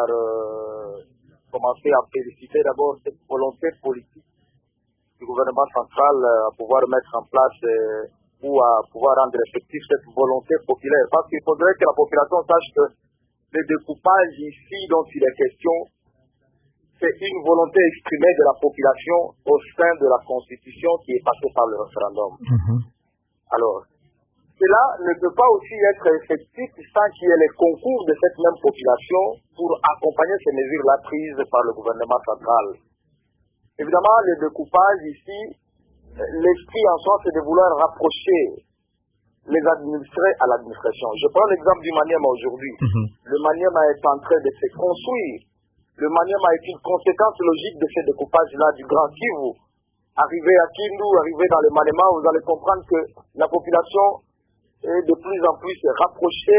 commencer à féliciter d'abord cette volonté politique du gouvernement central à pouvoir mettre en place ou à pouvoir rendre effectif cette volonté populaire. Parce qu'il faudrait que la population sache que le découpage ici dont il est question, c'est une volonté exprimée de la population au sein de la Constitution qui est passée par le référendum. Alors, cela ne peut pas aussi être effectif sans qu'il y ait les concours de cette même population pour accompagner ces mesures-là prises par le gouvernement central. Évidemment, le découpage ici, l'esprit en soi, c'est de vouloir rapprocher les administrés à l'administration. Je prends l'exemple du Maniema aujourd'hui. Le Maniema est en train de se construire. le Maniema est une conséquence logique de ce découpage-là du Grand Kivu. Arrivé à Kindu, arrivé dans le Maniema, vous allez comprendre que la population est de plus en plus rapprochée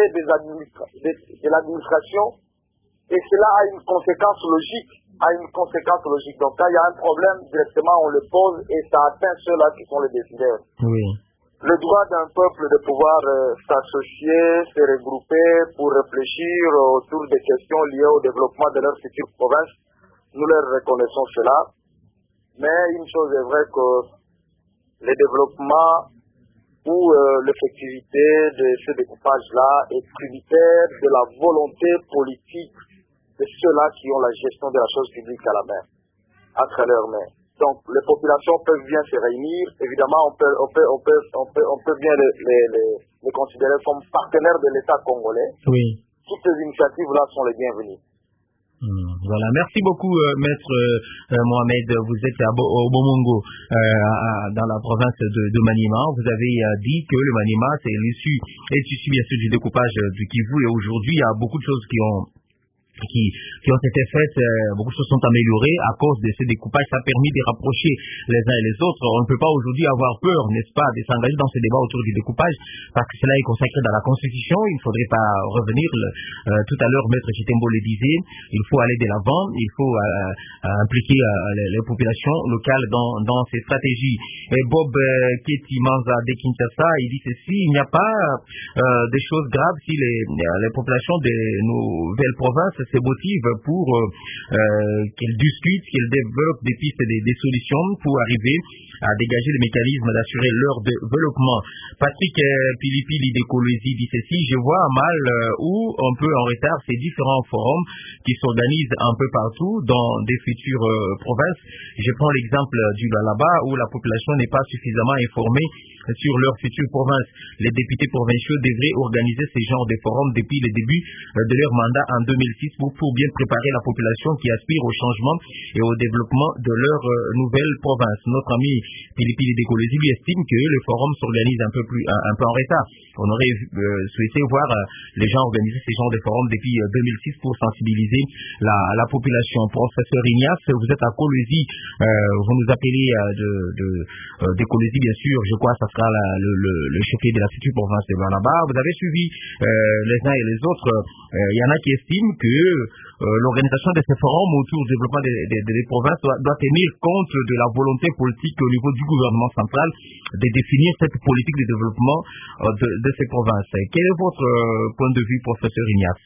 de l'administration, et cela a une conséquence logique. Donc quand il y a un problème, directement on le pose et ça atteint ceux-là qui sont les décideurs. Oui. Le droit d'un peuple de pouvoir s'associer, se regrouper pour réfléchir autour des questions liées au développement de leur future province, nous leur reconnaissons cela. Mais une chose est vraie que le développement ou l'effectivité de ce découpage-là est tributaire de la volonté politique de ceux-là qui ont la gestion de la chose publique à la main, entre leurs mains. Donc, les populations peuvent bien se réunir. Évidemment, on peut bien les considérer comme partenaires de l'État congolais. Oui. Toutes ces initiatives-là sont les bienvenues. Voilà, merci beaucoup Maître Mohamed. Vous êtes au Bomongo, dans la province de Maniema. Vous avez dit que le Maniema est issu bien sûr du découpage du Kivu, et aujourd'hui il y a beaucoup de choses qui ont été faites, beaucoup de choses sont améliorées à cause de ce découpage. Ça a permis de rapprocher les uns et les autres. On ne peut pas aujourd'hui avoir peur, n'est-ce pas, de s'engager dans ce débat autour du découpage, parce que cela est consacré dans la Constitution. Il ne faudrait pas revenir. Tout à l'heure, Maître Chitembo le disait, il faut aller de l'avant, il faut impliquer les populations locales dans ces stratégies. Et Bob Ketimanza de Kinshasa, il dit ceci: il n'y a pas des choses graves si les populations des nouvelles provinces se motivent pour qu'elles discutent, qu'elles développent des pistes, des solutions pour arriver à dégager le mécanisme d'assurer leur développement. Patrick Pilipili de Kolwezi dit ceci: je vois mal où on peut en retard ces différents forums qui s'organisent un peu partout dans des futures provinces. Je prends l'exemple du Lualaba où la population n'est pas suffisamment informée sur leur future province. Les députés provinciaux devraient organiser ces genres de forums depuis le début de leur mandat en 2006 pour bien préparer la population qui aspire au changement et au développement de leur nouvelle province. Notre ami Pilipili de Kolwezi lui estime que le forum s'organise un peu en retard. On aurait souhaité voir les gens organiser ces genres de forums depuis 2006 pour sensibiliser la population. Professeur Ignace, vous êtes à Kolwezi, vous nous appelez de Kolwezi, bien sûr. Je crois que ça sera le chef de la future province de Lualaba. Vous avez suivi les uns et les autres. Il y en a qui estiment que l'organisation de ces forums autour du développement des provinces doit tenir compte de la volonté politique au niveau du gouvernement central de définir cette politique de développement de ces provinces. Quel est votre point de vue, professeur Ignace?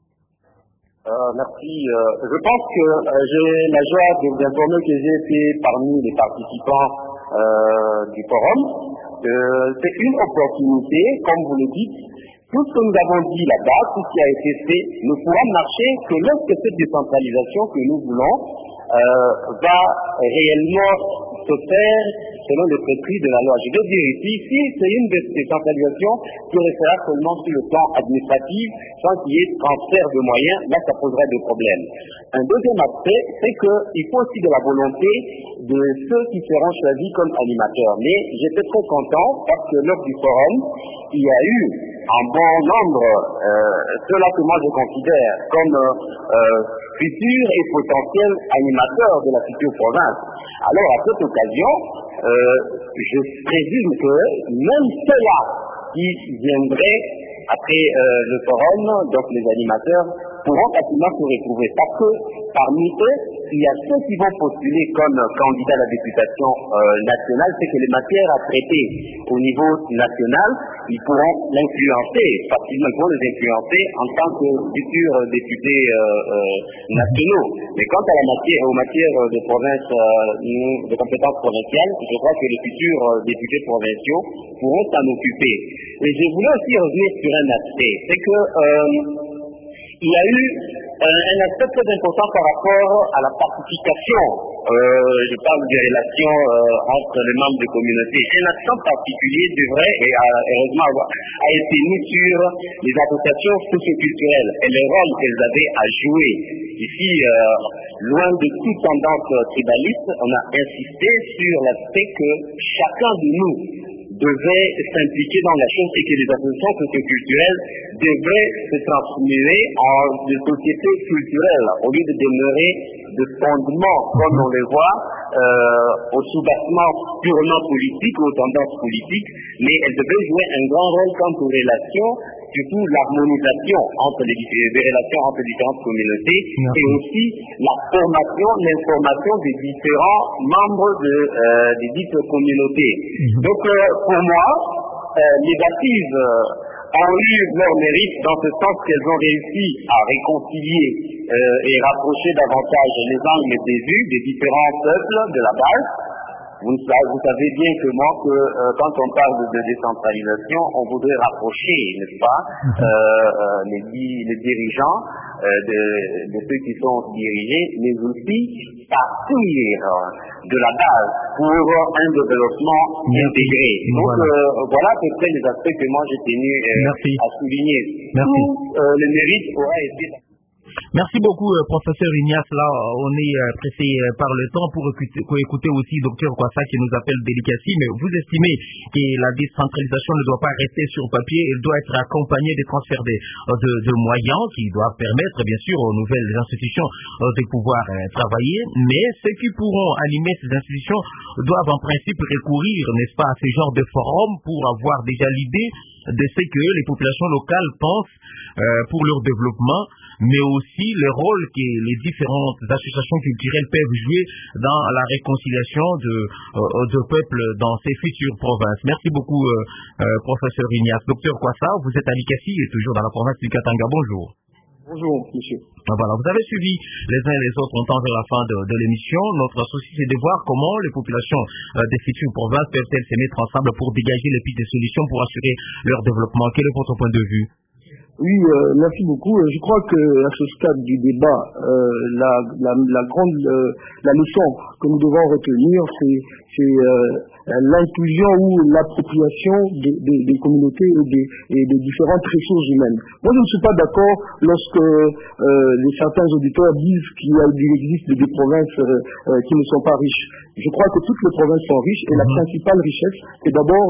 Merci. Je pense que j'ai la joie de vous informer que j'ai été parmi les participants du forum. C'est une opportunité, comme vous le dites. Tout ce que nous avons dit là-bas, tout ce qui a été fait, ne pourra marcher que lorsque cette décentralisation que nous voulons va réellement se faire selon les prescrits de la loi. Je veux dire ici, c'est une décentralisation qui restera seulement sur le plan administratif, sans qu'il y ait transfert de moyens, là ça poserait des problèmes. Un deuxième aspect, c'est qu'il faut aussi de la volonté de ceux qui seront choisis comme animateurs. Mais j'étais très content parce que lors du forum, il y a eu un bon nombre, ceux-là que moi je considère comme futurs et potentiels animateurs de la future province. Alors à cette occasion, je présume que même ceux-là qui viendraient après le forum, donc les animateurs, pourront facilement se retrouver. Parce que parmi eux, il y a ceux qui vont postuler comme candidats à la députation nationale, c'est que les matières à traiter au niveau national, ils pourront l'influencer facilement, ils pourront les influencer en tant que futurs députés nationaux. Mais quant à aux matières de province, de compétences provinciales, je crois que les futurs députés provinciaux pourront s'en occuper. Et je voulais aussi revenir sur un aspect, c'est que il y a eu un aspect très important par rapport à la participation. Je parle des relations entre les membres des communautés. Un accent particulier devrait, et heureusement, a été mis sur les associations socioculturelles et les rôles qu'elles avaient à jouer. Ici, loin de toute tendance tribaliste, on a insisté sur l'aspect que chacun de nous devait s'impliquer dans la chose et que les associations socioculturelles devraient se transformer en des sociétés culturelles au lieu de demeurer de fondements comme on les voit au sous-bassement purement politique ou aux tendances politiques, mais elles devaient jouer un grand rôle quant aux relations, surtout l'harmonisation entre les relations entre différentes communautés et aussi la formation, l'information des différents membres des dites communautés. Donc pour moi, les assises ont eu leur mérite dans ce sens qu'elles ont réussi à réconcilier et rapprocher davantage les angles des vues des différents peuples de la base. Vous savez bien que moi, quand on parle de décentralisation, on voudrait rapprocher, n'est-ce pas, les dirigeants de ceux qui sont dirigés, mais aussi partir de la base pour un développement intégré. Donc voilà à peu près les aspects que moi j'ai tenu à souligner. Tout le mérite aura été... Merci beaucoup, professeur Ignace. Là, on est pressé par le temps pour écouter aussi Dr Kwasa qui nous appelle Délicatie. Mais vous estimez que la décentralisation ne doit pas rester sur papier, elle doit être accompagnée des transferts de moyens qui doivent permettre, bien sûr, aux nouvelles institutions de pouvoir travailler. Mais ceux qui pourront animer ces institutions doivent en principe recourir, n'est-ce pas, à ce genre de forum pour avoir déjà l'idée de ce que les populations locales pensent pour leur développement, mais aussi le rôle que les différentes associations culturelles peuvent jouer dans la réconciliation de peuples dans ces futures provinces. Merci beaucoup, professeur Ignace. Docteur Kwasa, vous êtes à Likasi et toujours dans la province du Katanga. Bonjour. Bonjour, monsieur. Voilà, vous avez suivi les uns et les autres, on tend vers la fin de l'émission. Notre souci, c'est de voir comment les populations des futures provinces peuvent-elles se mettre ensemble pour dégager les pistes de solutions pour assurer leur développement. Quel est votre point de vue? Oui, merci beaucoup. Je crois que à ce stade du débat, la leçon que nous devons retenir, c'est l'inclusion ou l'appropriation des communautés et des différentes ressources humaines. Moi, je ne suis pas d'accord lorsque certains auditeurs disent qu'il existe des provinces qui ne sont pas riches. Je crois que toutes les provinces sont riches et la principale richesse, c'est d'abord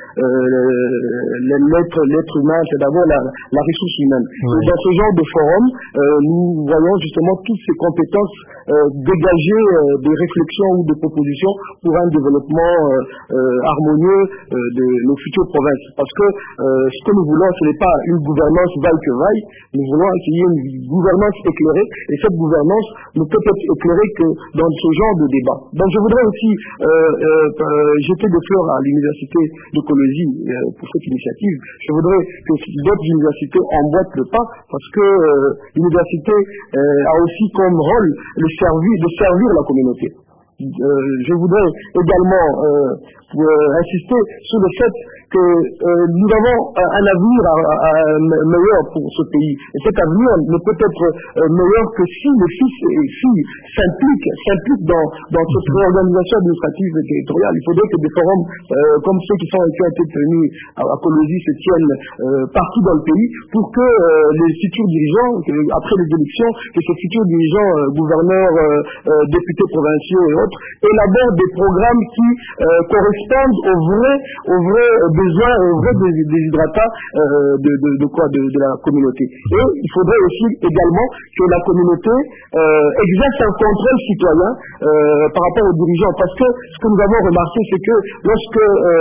l'être humain, c'est d'abord la ressource humaine. Et dans ce genre de forum, nous voyons justement toutes ces compétences dégager des réflexions ou des propositions pour un développement harmonieux de nos futures provinces. Parce que ce que nous voulons, ce n'est pas une gouvernance vaille que vaille, nous voulons qu'il y ait une gouvernance éclairée, et cette gouvernance ne peut être éclairée que dans ce genre de débat. Donc je voudrais aussi jeter des fleurs à l'université d'écologie pour cette initiative. Je voudrais que d'autres universités emboîtent le pas, parce que l'université a aussi comme rôle de servir la communauté. Je voudrais également insister sur le fait que nous avons un avenir meilleur pour ce pays. Et cet avenir ne peut être meilleur que si les fils et filles s'impliquent dans cette réorganisation administrative et territoriale. Il faudrait que des forums comme ceux qui ont été tenus à Colosie se tiennent partout dans le pays pour que les futurs dirigeants, après les élections, que ces futurs dirigeants, gouverneurs, députés provinciaux et autres, élaborent des programmes qui correspondent aux vrais besoins, aux vrais déshydratats de la communauté. Et il faudrait aussi également que la communauté exerce un contrôle citoyen par rapport aux dirigeants, parce que ce que nous avons remarqué, c'est que lorsque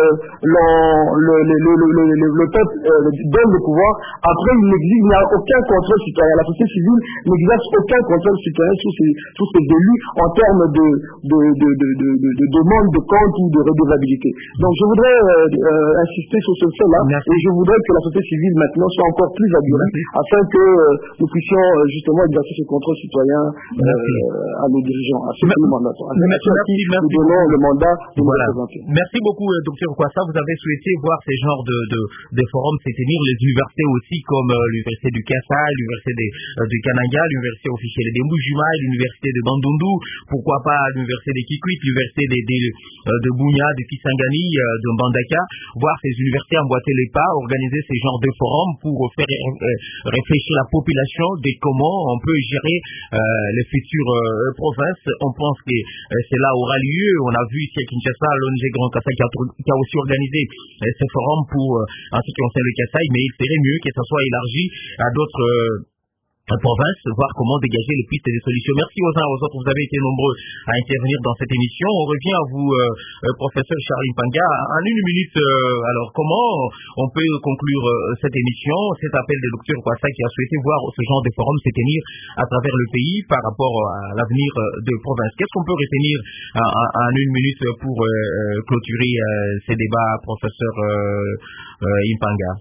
le peuple donne le pouvoir, après il n'y a aucun contrôle citoyen. La société civile n'exerce aucun contrôle citoyen sur ces élus en termes de demande de compte ou de redevabilité. Donc je voudrais insister sur ce fait-là, et je voudrais que la société civile maintenant soit encore plus aguerrie afin que nous puissions justement exercer ce contrôle citoyen à nos dirigeants, à ceux qui nous mandatent. Nous donnons le mandat de nous représenter. Merci beaucoup, Dr Kwasa. Vous avez souhaité voir ces genres de forums se tenir, les universités aussi, comme l'université du Kassa, l'université du Kananga, l'université officielle de Mbujima, l'université de Bandundu, pourquoi pas l'université l'université de Kikwit, l'université de Bunia, de Kisangani, de Mbandaka, voir ces universités emboîter les pas, organiser ces genres de forums pour faire réfléchir la population de comment on peut gérer les futures provinces. On pense que cela aura lieu. On a vu ici à Kinshasa, l'ONG Grand Kassai qui a aussi organisé ce forum pour en ce qui concerne le Kassai, mais il serait mieux que ça soit élargi à d'autres province, voir comment dégager les pistes et les solutions. Merci aux uns aux autres, vous avez été nombreux à intervenir dans cette émission. On revient à vous, professeur Charles Impanga. En une minute, alors comment on peut conclure cette émission, cet appel de Dr Kwasa qui a souhaité voir ce genre de forum se tenir à travers le pays par rapport à l'avenir de province. Qu'est-ce qu'on peut retenir en une minute pour clôturer ces débats, professeur Impanga?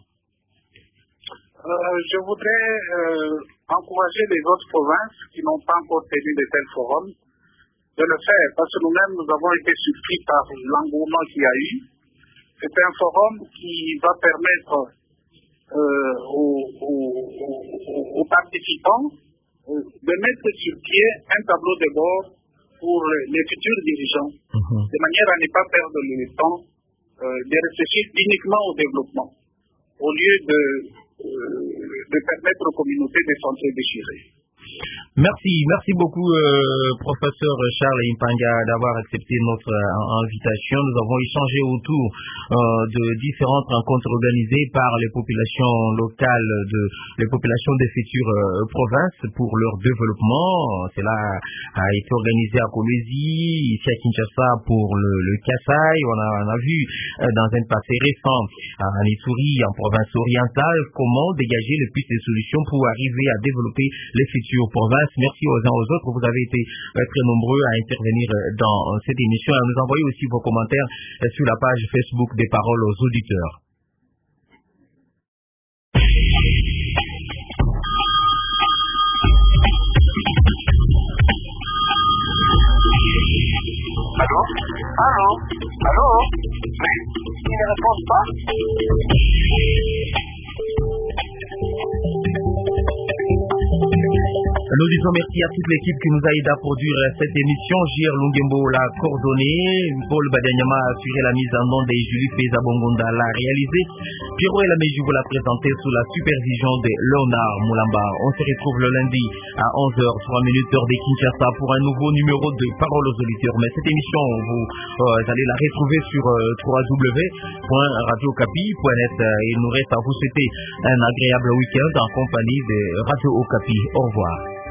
Je voudrais encourager les autres provinces qui n'ont pas encore tenu de tels forums de le faire, parce que nous-mêmes, nous avons été surpris par l'engouement qu'il y a eu. C'est un forum qui va permettre aux participants de mettre sur pied un tableau de bord pour les futurs dirigeants, de manière à ne pas perdre le temps de réfléchir uniquement au développement, au lieu de permettre aux communautés de s'entre-déchirer. Merci beaucoup, professeur Charles Impanga, d'avoir accepté notre invitation. Nous avons échangé autour de différentes rencontres organisées par les populations locales, les populations des futures provinces pour leur développement. Cela a été organisé à Kolwezi, ici à Kinshasa pour le Kassai. On a vu dans un passé récent en Ituri, en province orientale, comment dégager les pistes et solutions pour arriver à développer les futures provinces. Merci aux uns aux autres. Vous avez été très nombreux à intervenir dans cette émission et à nous envoyer aussi vos commentaires sur la page Facebook des Paroles aux auditeurs. Allô? Allô? Mais il ne répond pas? Nous disons merci à toute l'équipe qui nous a aidé à produire cette émission. J.R. Lungembo l'a coordonné, Paul Badanyama a assuré la mise en onde et Julie Feza Bongonda l'a réalisé. Pierrot et Lameji vous l'a présenté sous la supervision de Léonard Moulamba. On se retrouve le lundi à 11h, 3 minutes heure de Kinshasa pour un nouveau numéro de Paroles aux auditeurs. Mais cette émission, vous allez la retrouver sur www.radiocapi.net. Il nous reste à vous souhaiter un agréable week-end en compagnie de Radio Okapi. Au revoir.